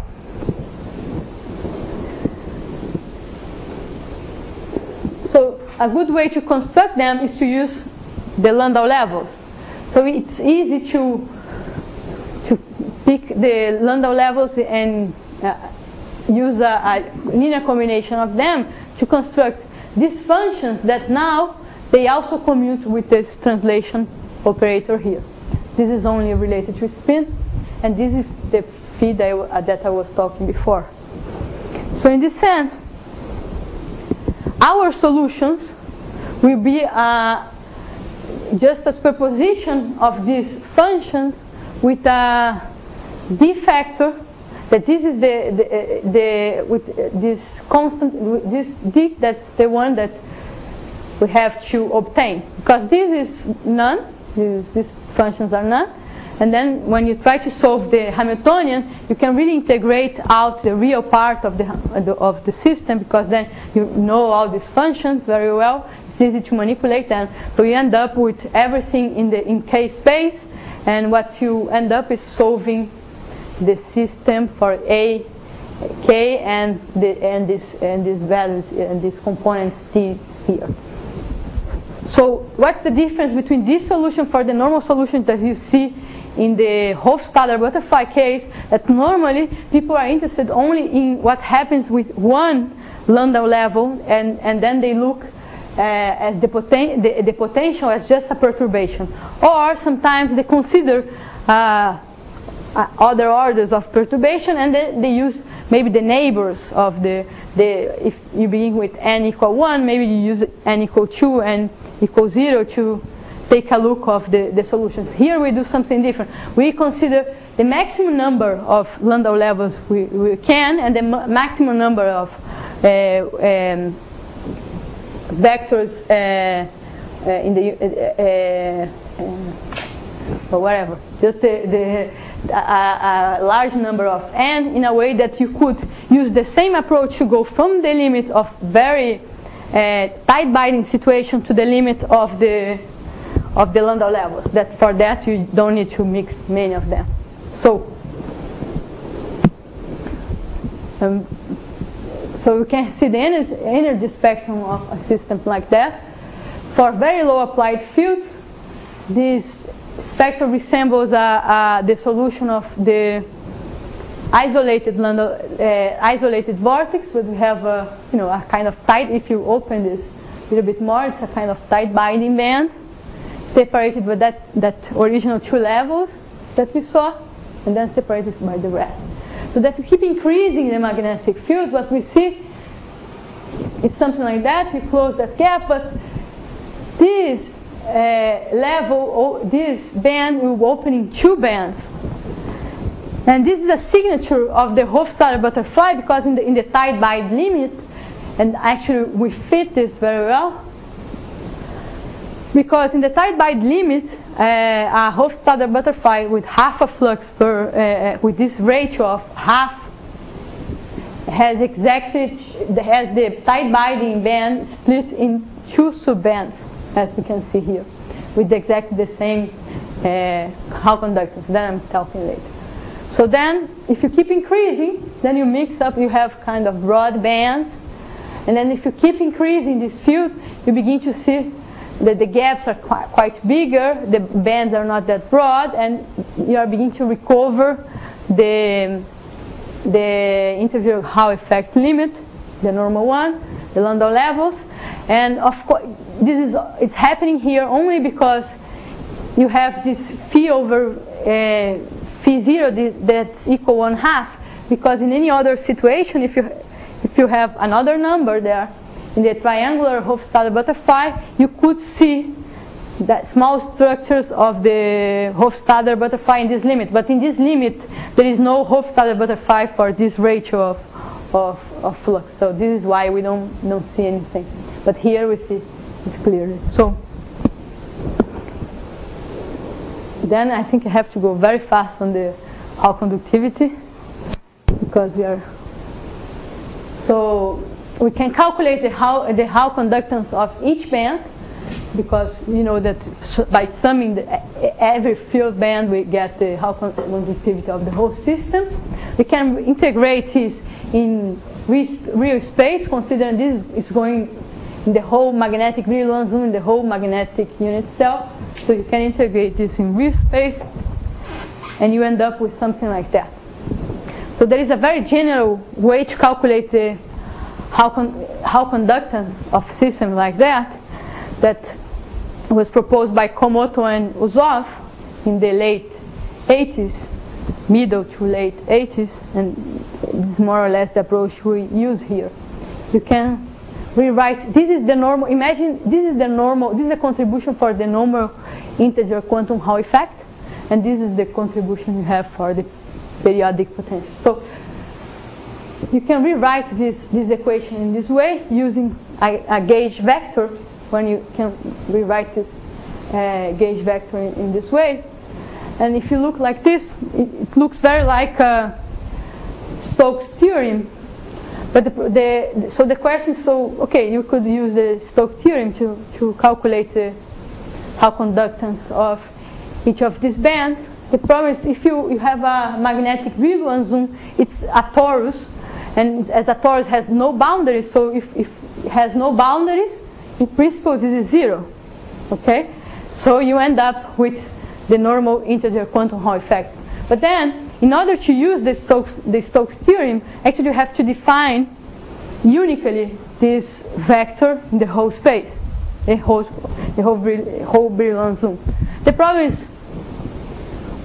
So a good way to construct them is to use the Landau levels. So it's easy to to pick the Landau levels and uh, use a, a linear combination of them to construct these functions that now they also commute with this translation operator here. This is only related to spin, and this is the phi that I, that I was talking before. So in this sense, our solutions will be uh, just a superposition of these functions with a d factor. That this is the the, the with this constant, with this d, that's the one that we have to obtain, because this is none. These, these functions are none. And then when you try to solve the Hamiltonian, you can really integrate out the real part of the of the system, because then you know all these functions very well. It's easy to manipulate them. So you end up with everything in the in K space, and what you end up is solving the system for A, K, and the and this and these values and these components T here. So what's the difference between this solution for the normal solution that you see in the Hofstadter butterfly case, that normally people are interested only in what happens with one Landau level, and, and then they look uh, as the, poten the, the potential as just a perturbation. Or sometimes they consider uh, uh, other orders of perturbation, and they, they use maybe the neighbors of the, the if you begin with n equal one, maybe you use n equal two and equal zero to take a look of the, the solutions. Here we do something different. We consider the maximum number of Landau levels we, we can, and the ma maximum number of uh, um, vectors uh, uh, in the uh, uh, or whatever. Just the, the a, a large number of n in a way that you could use the same approach to go from the limit of very uh, tight binding situation to the limit of the of the Landau levels. That for that you don't need to mix many of them. So, um, so you can see the energy, energy spectrum of a system like that. For very low applied fields, this spectrum resembles uh, uh, the solution of the isolated Landau, uh, isolated vortex, but we have a, you know, a kind of tight. If you open this a little bit more, it's a kind of tight binding band, separated by that that original two levels that we saw, and then separated by the rest. So that we keep increasing the magnetic field, what we see, it's something like that. We close that gap, but this uh, level, this band will open in two bands. And this is a signature of the Hofstadter butterfly, because in the, in the tight bind limit, and actually we fit this very well, because in the tight bind limit, uh, a Hofstadter butterfly with half a flux per, uh, with this ratio of half, has exactly has the tight binding band split in two subbands, as we can see here, with exactly the same uh, Hall conductance. That I'm talking later. So then, if you keep increasing, then you mix up. You have kind of broad bands, and then if you keep increasing this field, you begin to see that the gaps are quite, quite bigger, the bands are not that broad, and you are beginning to recover the, the interval Hall effect limit, the normal one, the Landau levels. And of course, this is it's happening here only because you have this phi over uh, phi zero this, that's equal one half. Because in any other situation, if you if you have another number there, in the triangular Hofstadter butterfly, you could see that small structures of the Hofstadter butterfly in this limit. But in this limit, there is no Hofstadter butterfly for this ratio of, of, of flux. So this is why we don't, don't see anything. But here we see it clearly. So then I think I have to go very fast on the Hall conductivity, because we are so we can calculate the Hall, the Hall conductance of each band, because you know that by summing the, every field band we get the Hall conductivity of the whole system. We can integrate this in real space, considering this is going in the whole magnetic Brillouin zoom, in the whole magnetic unit cell. So you can integrate this in real space, and you end up with something like that. So there is a very general way to calculate the Hall, con Hall conductance of systems like that, that was proposed by Komoto and Usov in the late eighties, middle to late eighties, and it's more or less the approach we use here. You can rewrite, this is the normal, imagine this is the normal, this is the contribution for the normal integer quantum Hall effect, and this is the contribution you have for the periodic potential. So you can rewrite this, this equation in this way using a, a gauge vector, when you can rewrite this uh, gauge vector in, in this way. And if you look like this, it, it looks very like uh, Stokes' theorem. But the, the, so the question, so okay, you could use the Stokes theorem to, to calculate the Hall conductance of each of these bands. The problem is, if you, you have a magnetic Brillouin zoom, it's a torus, and as a torus has no boundaries, so if, if it has no boundaries, in principle this is zero. Okay? So you end up with the normal integer quantum Hall effect. But then, in order to use the Stokes, the Stokes theorem, actually you have to define uniquely this vector in the whole space, the whole, the whole, whole Brillouin zoom. The problem is,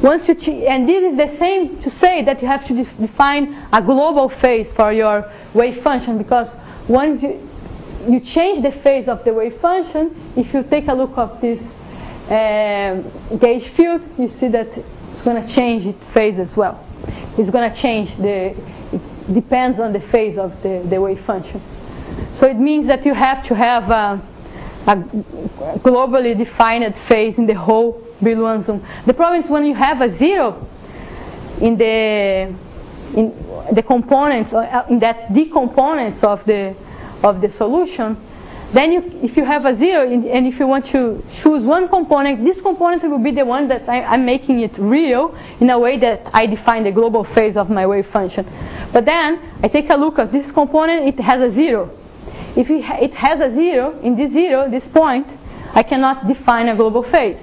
once you ch- and this is the same to say that you have to def- define a global phase for your wave function, because once you you change the phase of the wave function, if you take a look at this um, gauge field, you see that it's going to change its phase as well. It's going to change the. It depends on the phase of the, the wave function. So it means that you have to have a, a globally defined phase in the whole Brillouin zoom. The problem is when you have a zero in the in the components, in that d components of the of the solution, then you, if you have a zero and if you want to choose one component, this component will be the one that I, I'm making it real in a way that I define the global phase of my wave function. But then I take a look at this component, it has a zero. If it, ha- it has a zero, in this zero, this point, I cannot define a global phase.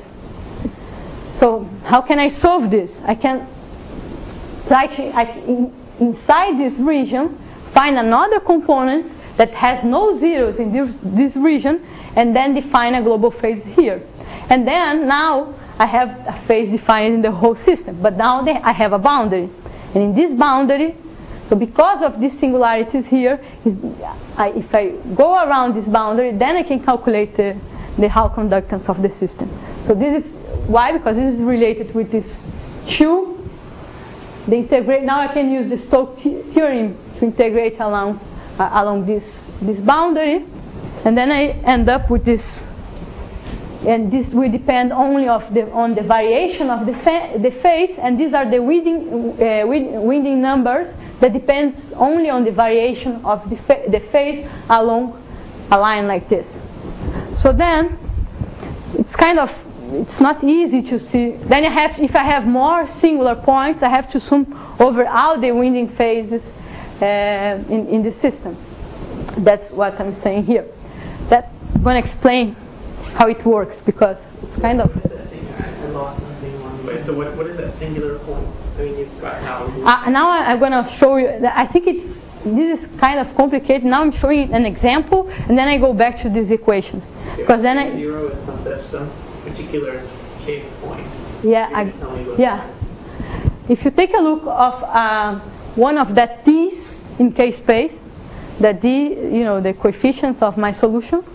So how can I solve this? I can try to, I, in, inside this region, find another component that has no zeros in this, this region, and then define a global phase here. And then now I have a phase defined in the whole system, but now they, I have a boundary. And in this boundary, so because of these singularities here, is, I, if I go around this boundary, then I can calculate the, the Hall conductance of the system. So this is why, because this is related with this two. The integrate, now I can use the Stokes theorem to integrate along uh, along this this boundary, and then I end up with this. And this will depend only of the on the variation of the fa- the phase, and these are the winding uh, winding numbers that depends only on the variation of the fa- the phase along a line like this. So then it's kind of it's not easy to see. Then I have, if I have more singular points, I have to sum over all the winding phases uh, in, in the system. That's what I'm saying here. That I'm going to explain how it works, because it's kind of... I lost something along the way. So what, what is that singular point? I mean, you've got now... Uh, now I'm going to show you. I think it's this is kind of complicated. Now I'm showing an example, and then I go back to these equations. Because then I... Zero is some, that's some particular shape point. Yeah, I, yeah. If you take a look of uh, one of that d's in K space, that d, you know, the coefficients of my solution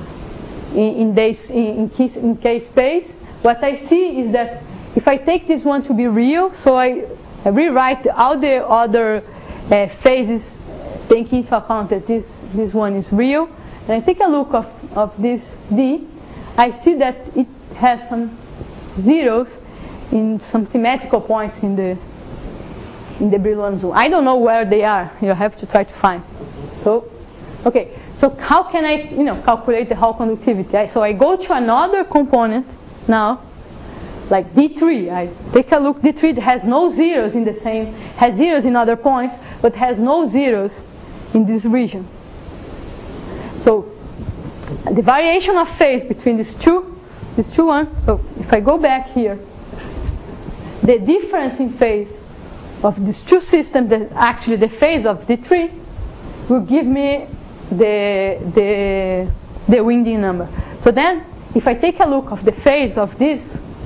in in, this, in, in, in K space, what I see is that if I take this one to be real, so I, I rewrite all the other uh, phases, taking into account that this this one is real, and I take a look of, of this d, I see that it has some zeros in some symmetrical points in the in the Brillouin zoom. I don't know where they are. You have to try to find. So, okay. So how can I, you know, calculate the Hall conductivity? I, so I go to another component now, like D three. I take a look. D three has no zeros in the same, has zeros in other points, but has no zeros in this region. So the variation of phase between these two. These two ones. So if I go back here, the difference in phase of these two systems, that actually the phase of D three, will give me the the the winding number. So then, if I take a look of the phase of this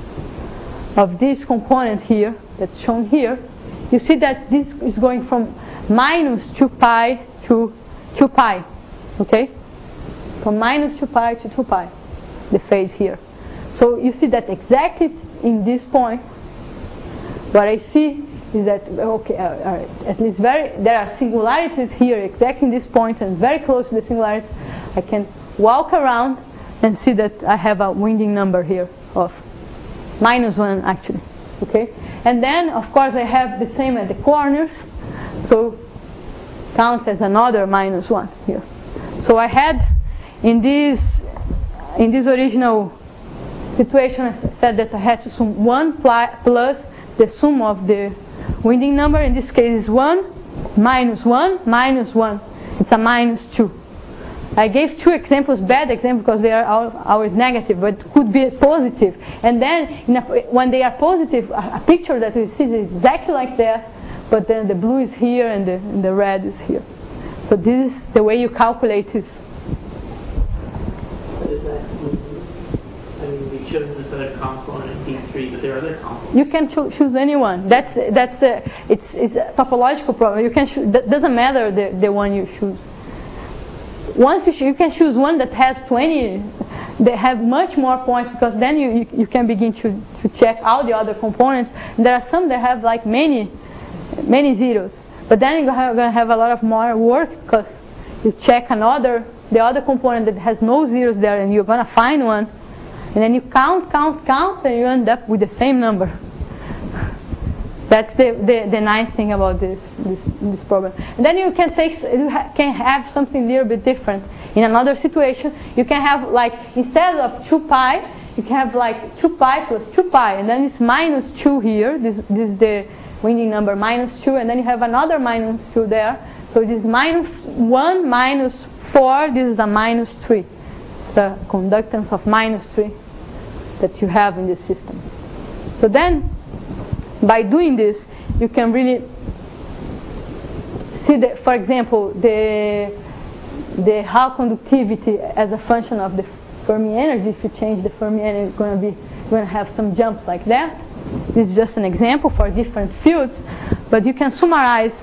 of this component here, that's shown here, you see that this is going from minus two pi to two pi. Okay, from minus two pi to two pi, the phase here. So you see that exactly in this point, what I see is that, okay, uh, uh, at least very, there are singularities here exactly in this point and very close to the singularity. I can walk around and see that I have a winding number here of minus one actually. Okay, and then of course I have the same at the corners, so counts as another minus one here. So I had in this in this original situation, I said that I had to sum one plus the sum of the winding number. In this case is one minus one minus one. It's a minus two. I gave two examples, bad examples, because they are always negative, but could be positive. And then in a, when they are positive, a, a picture that we see is exactly like that, but then the blue is here and the, and the red is here. So this is the way you calculate this. What does that mean? I mean, we chose this other component in D three, but there are other components. You can cho- choose anyone. That's that's the it's it's a topological problem. You can choose, that doesn't matter the, the one you choose. Once you, sh- you can choose one that has twenty, they have much more points, because then you, you, you can begin to, to check all the other components. And there are some that have like many many zeros, but then you're going to have a lot of more work, because you check another the other component that has no zeros there, and you're going to find one, and then you count count count and you end up with the same number. That's the, the, the nice thing about this, this this problem. And then you can take you ha- can have something a little bit different. In another situation, you can have like, instead of two pi, you can have like two pi plus two pi, and then it's minus two here. This this is the winding number minus two, and then you have another minus two there. So this is minus one minus four. This is a minus three. It's the conductance of minus three that you have in the systems. So then, by doing this, you can really see that, for example, the the Hall conductivity as a function of the Fermi energy. If you change the Fermi energy, it's going to be going to have some jumps like that. This is just an example for different fields, but you can summarize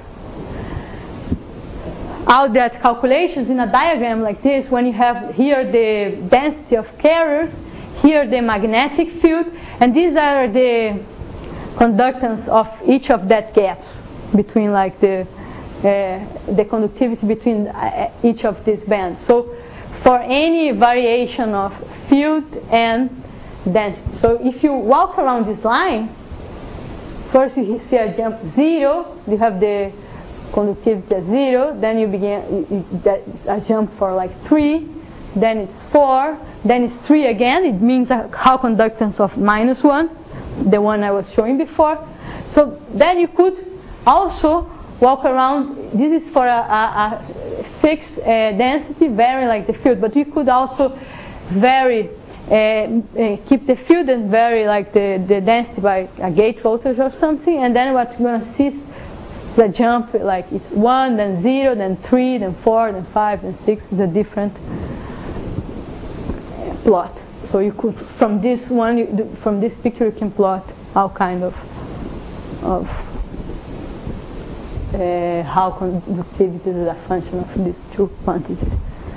all that calculations in a diagram like this, when you have here the density of carriers, here the magnetic field, and these are the conductance of each of that gaps between like the uh, the conductivity between uh, each of these bands. So for any variation of field and density. So if you walk around this line, first you see a jump zero, you have the conductivity at zero, then you begin you, you, that, a jump for like three, then it's four, then it's three again. It means a Hall conductance of minus one, the one I was showing before. So then you could also walk around. This is for a, a, a fixed uh, density, vary like the field, but you could also vary, uh, uh, keep the field and vary like the, the density by a gate voltage or something, and then what you're going to see is the jump, like it's one, then zero, then three, then four, then five, then six. Is a different plot. So you could, from this one, you, from this picture, you can plot all kind of of uh, Hall conductivity as a function of these two quantities.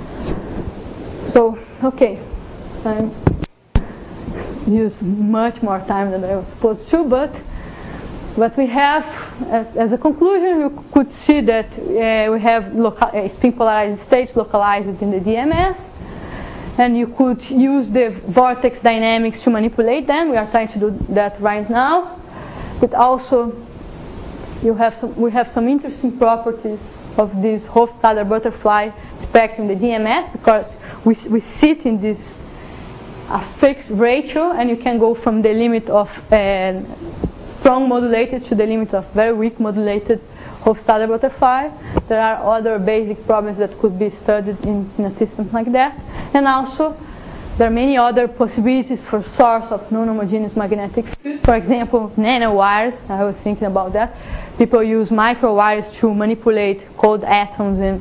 So okay, I used much more time than I was supposed to, but what we have as, as a conclusion, you could see that uh, we have local, uh, spin polarized states localized in the D M S. And you could use the vortex dynamics to manipulate them. We are trying to do that right now. But also, you have some, we have some interesting properties of this Hofstadter butterfly spectrum, the D M S, because we, we sit in this a fixed ratio, and you can go from the limit of uh, strong modulated to the limit of very weak modulated Hofstadter butterfly. There are other basic problems that could be studied in, in a system like that. And also, there are many other possibilities for source of non-homogeneous magnetic fields. For example, nanowires. I was thinking about that. People use microwires to manipulate cold atoms in,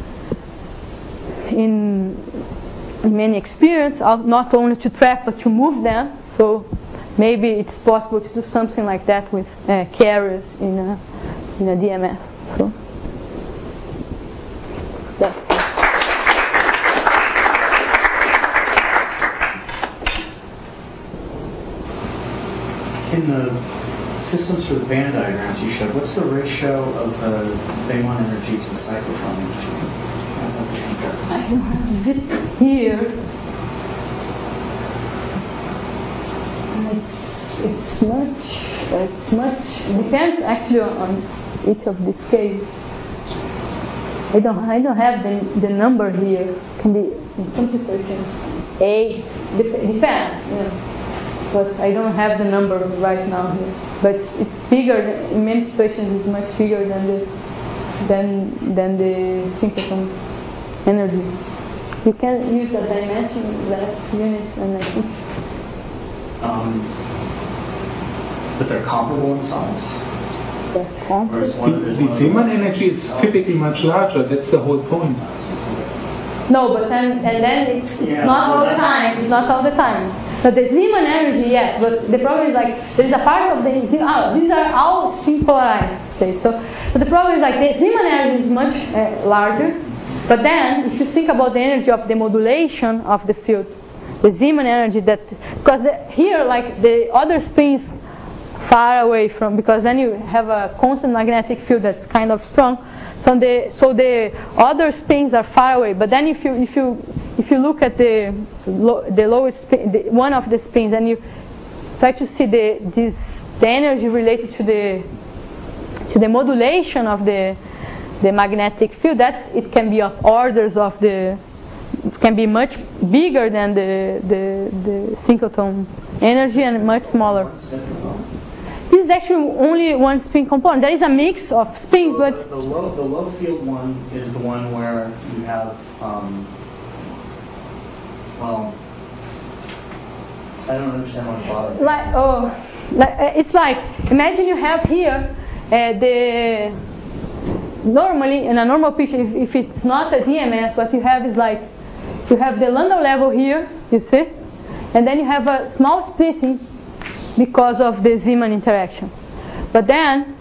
in, in many experiences, not only to trap but to move them. So maybe it's possible to do something like that with uh, carriers in a, in a D M S. So that's it. In the systems for the band diagrams you showed, what's the ratio of the Zeeman energy to the cyclotron energy? I don't have it here. It's it's much it's much depends actually on each of these cases. I don't I don't have the the number here. Can be in some situations eight. Dep- depends, you know. But I don't have the number right now here. But it's, it's bigger. In many situations, it's much bigger than the than than the synchrotron energy. You can use a dimensionless units, and I think. Um, but they're comparable in size. They're comparable. The, the Zeeman energy is typically much larger. That's the whole point. No, but then and then it's, it's Yeah, not all the that's- time. It's not all the time. But the Zeeman energy, yes, but the problem is like there is a part of the oh, these are all spin polarized states. So, but the problem is like the Zeeman energy is much uh, larger. But then, if you think about the energy of the modulation of the field, the Zeeman energy that because the, here like the other spins far away from because then you have a constant magnetic field that's kind of strong. So the so the other spins are far away. But then if you if you if you look at the lo, the lowest spin, the, one of the spins, and you try to see the this the energy related to the to the modulation of the the magnetic field, that it can be of orders of the it can be much bigger than the the the synchrotron energy and much smaller. This is actually only one spin component. There is a mix of spins, so but the, the low the low field one is the one where you have um, well, I don't understand what the bottom. Like oh, like it's like imagine you have here uh, the normally in a normal picture if, if it's not a D M S, what you have is like you have the Landau level here, you see, and then you have a small splitting because of the Zeeman interaction. But then,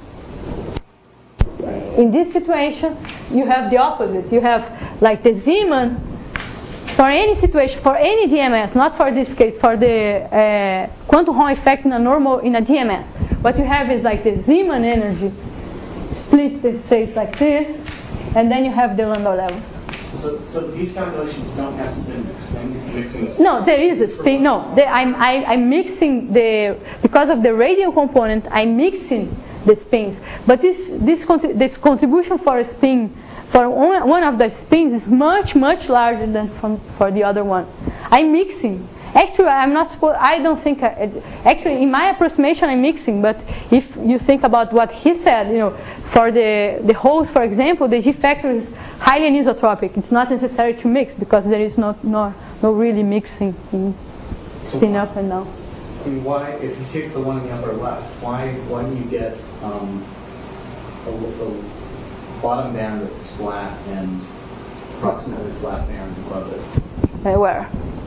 in this situation, you have the opposite. You have like the Zeeman, for any situation, for any D M S, not for this case, for the uh, quantum Hall effect in a normal, in a D M S. What you have is like the Zeeman energy splits it, says like this, and then you have the Landau levels. So, so these calculations don't have spin mixing. mixing No, there is a spin. No, the, I'm I, I'm mixing the because of the radial component. I'm mixing the spins. But this this this contribution for a spin for one, one of the spins is much much larger than from for the other one. I'm mixing. Actually, I'm not supposed. I don't think. I, actually, in my approximation, I'm mixing. But if you think about what he said, you know, for the the holes, for example, the G factor is highly anisotropic. It's not necessary to mix because there is not no no really mixing in spin up and down. I mean, why, if you take the one in the upper left, why why do you get um, a, a bottom band that's flat and approximately flat bands above it? Uh, where?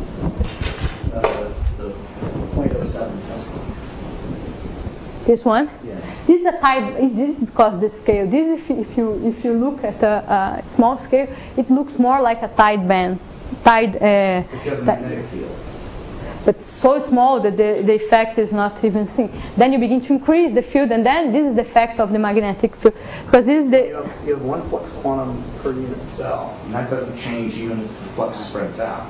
Uh, the zero point zero seven Tesla. This one? Yeah. This is a tight. This is because the scale. This, if you if you, if you look at a, a small scale, it looks more like a tight band, tight. Uh, But you have a magnetic field. But so small that the, the effect is not even seen. Then you begin to increase the field, and then this is the effect of the magnetic field, because this is the. You have, you have one flux quantum per unit cell, and that doesn't change even if the flux spreads out.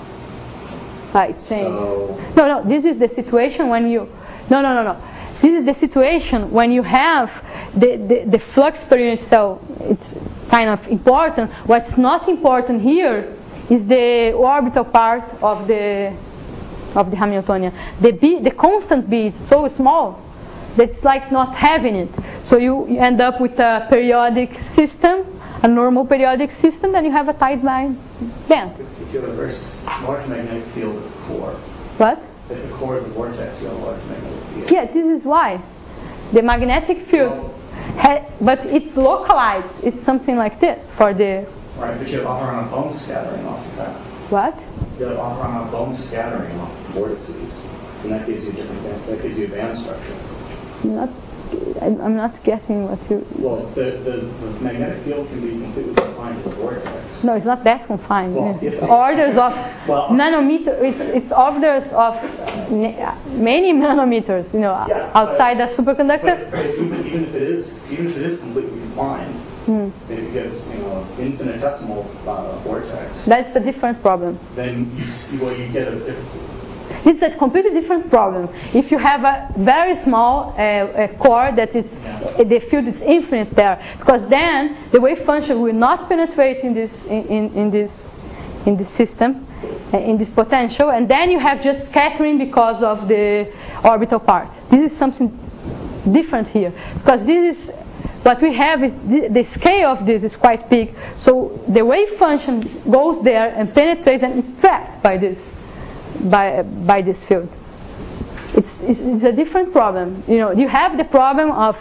Ah, it changes. So, no, no. This is the situation when you. No, no, no, no. This is the situation when you have the, the, the flux per unit cell. It's kind of important. What's not important here is the orbital part of the of the Hamiltonian. The B, the constant B is so small that it's like not having it. So you, you end up with a periodic system, a normal periodic system, then you have a tight line band. if you have a very large magnetic field at the core, What? at the core of the vortex, you have a large magnetic field. Yeah, this is why. The magnetic field, ha, but it's localized. It's something like this for the. Right, but you have Aharonov bone scattering off of that. What? You have Aharonov bone scattering off the vortices, and that gives you a different band, that gives you a band structure. I'm not. I'm not getting what you. Well, the, the, the magnetic field can be completely confined to the vortex. No, it's not that confined. Well, it's if- orders of Well- nanometer. It's, it's orders of na- many nanometers. You know, Yeah, outside but- a superconductor. But, but even, even if it is, even if it is completely confined, Hmm. if it gives you know infinitesimal uh, vortex, That's a different problem. then you see, well, you get a different. It's a completely different problem. If you have a very small uh, a core that is uh, the field is infinite there, because then the wave function will not penetrate in this in, in, in this in this system, uh, in this potential, and then you have just scattering because of the orbital part. This is something different here, because this is what we have is the, the scale of this is quite big, so the wave function goes there and penetrates and is trapped by this. By by this field, it's, it's it's a different problem. You know, you have the problem of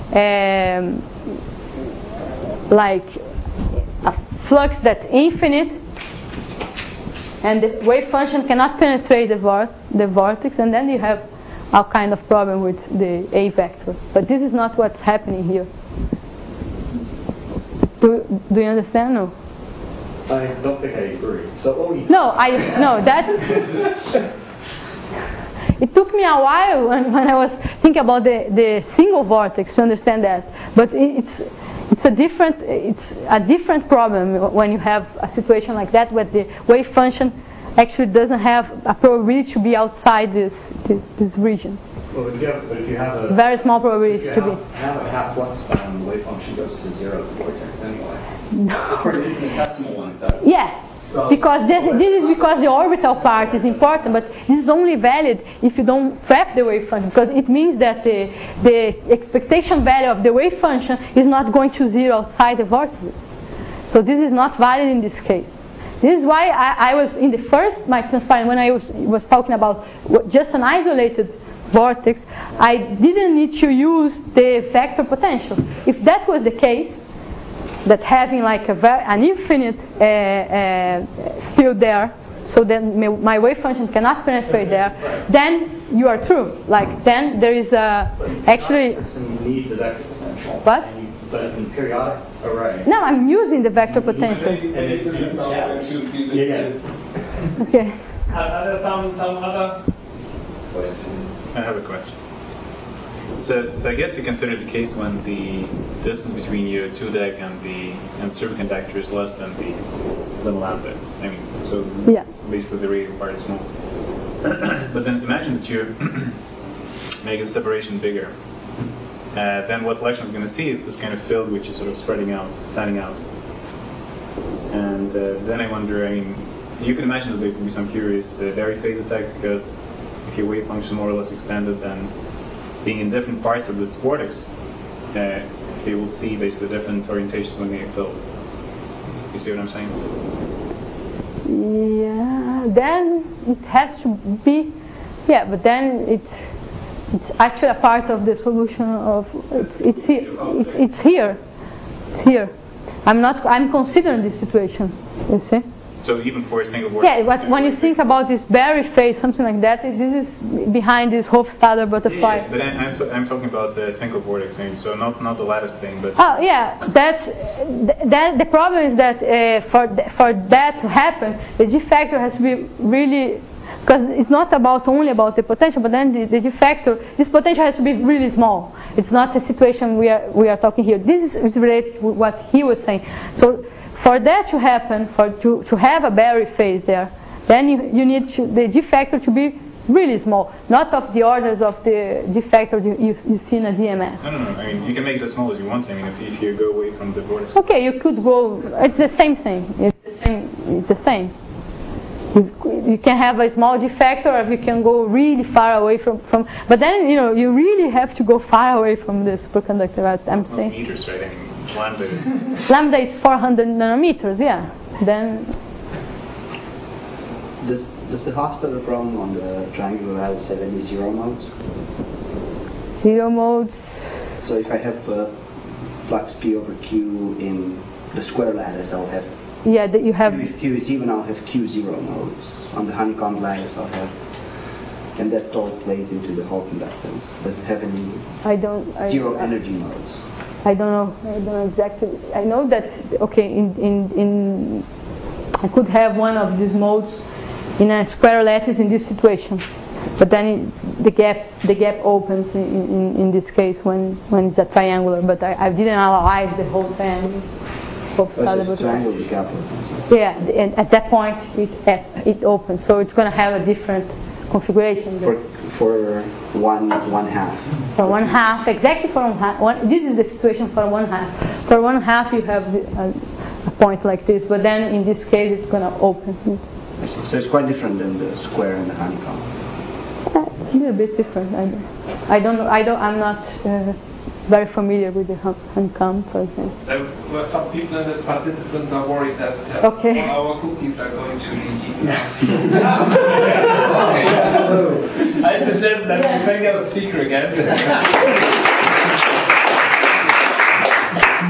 um, like a flux that's infinite, and the wave function cannot penetrate the vortex. the vortex, and then you have all kind of problem with the A vector. But this is not what's happening here. Do, do you understand? No. I don't think I agree. So all you No, I no that's. It took me a while when, when I was thinking about the, the single vortex to understand that. But it's it's a different it's a different problem when you have a situation like that where the wave function actually doesn't have a probability to be outside this this, this region. Well, if you have, but if you have a Very small probability if you to have, be. have a half flux span, the wave function goes to zero at the vortex anyway. No. For the infinitesimal one, it does. Yeah. So, because this, this is because the orbital part is important, but this is only valid if you don't trap the wave function, because it means that the, the expectation value of the wave function is not going to zero outside the vortex. So this is not valid in this case. This is why I, I was in the first Mike transparent, when I was, was talking about just an isolated vortex, I didn't need to use the vector potential. If that was the case, that having like a very, an infinite uh, uh, field there, so then my, my wave function cannot penetrate there, then you are true. Like then there is a actually. You need the vector potential. What? And you, but in the periodic array. No, I'm using the vector potential. And it, yeah. yeah, yeah. Okay. Are there some some other questions? I have a question. So, so I guess you consider the case when the distance between your two deck and the and superconductor is less than the than lambda. I mean, so yeah. basically the radial part is small. But then imagine that you make the separation bigger. Uh, then what Lexman is going to see is this kind of field which is sort of spreading out, fanning out. And uh, then I wonder, I mean, you can imagine that there could be some curious uh, Berry phase effects, because if your wave function is more or less extended, then being in different parts of this vortex, uh, they will see basically different orientations of magnetic field. You see what I'm saying? Yeah, then it has to be, yeah, but then it's it's actually a part of the solution of it's it's here, it's, it's here, it's here. I'm not. I'm considering this situation. You see. So even for a single vortex. Yeah, but when you think about this Berry phase, something like that, this is behind this Hofstadter butterfly. Yeah, yeah, but I'm, I'm, so, I'm talking about a single vortex, I mean, so not not the lattice thing, but. Oh yeah, that's that. The problem is that uh, for for that to happen, the G factor has to be really, because it's not about only about the potential, but then the, the G factor, this potential has to be really small. It's not a situation we are we are talking here. This is related to what he was saying. So. For that to happen, for to, to have a Berry phase there, then you, you need to, the G factor to be really small, not of the orders of the G factor you, you, you see in a D M S. No, no, no. I mean, you can make it as small as you want. I mean, if, if you go away from the vortex. Okay, you could go. It's the same thing. It's the same. It's the same. You, you can have a small G factor, or you can go really far away from, from. But then you know you really have to go far away from the superconductor. Right? I'm it's saying. Not meters, right? I mean, lambda is. Lambda is four hundred nanometers. Yeah. Then. Does does the Hofstadter problem on the triangular lattice have any zero modes? Zero modes. So if I have uh, flux P over Q in the square lattice, I'll have. Yeah, that you have. If Q is even, I'll have Q zero modes. On the honeycomb lattice, I'll have. And that all plays into the Hall conductance. Does it have any I don't, I, zero I, energy modes? I don't know. I don't know exactly. I know that okay. In in in, I could have one of these modes in a square lattice in this situation, but then it, the gap the gap opens in, in, in this case when when it's a triangular. But I, I didn't analyze the whole triangle. Oh, so it's triangle, the gap opens. Yeah, and at that point it it opens, so it's going to have a different configuration. For for one one half. For one half, exactly for one half. One, this is the situation for one half. For one half, you have the, a, a point like this, but then in this case, it's going to open. So it's quite different than the square and the honeycomb. Uh, a little bit different. I don't. I don't. I don't. I'm not uh, very familiar with the honeycomb, for example. There were some people and the participants are worried that uh, okay. all our cookies are going to be eaten. I suggest that you can get a speaker again.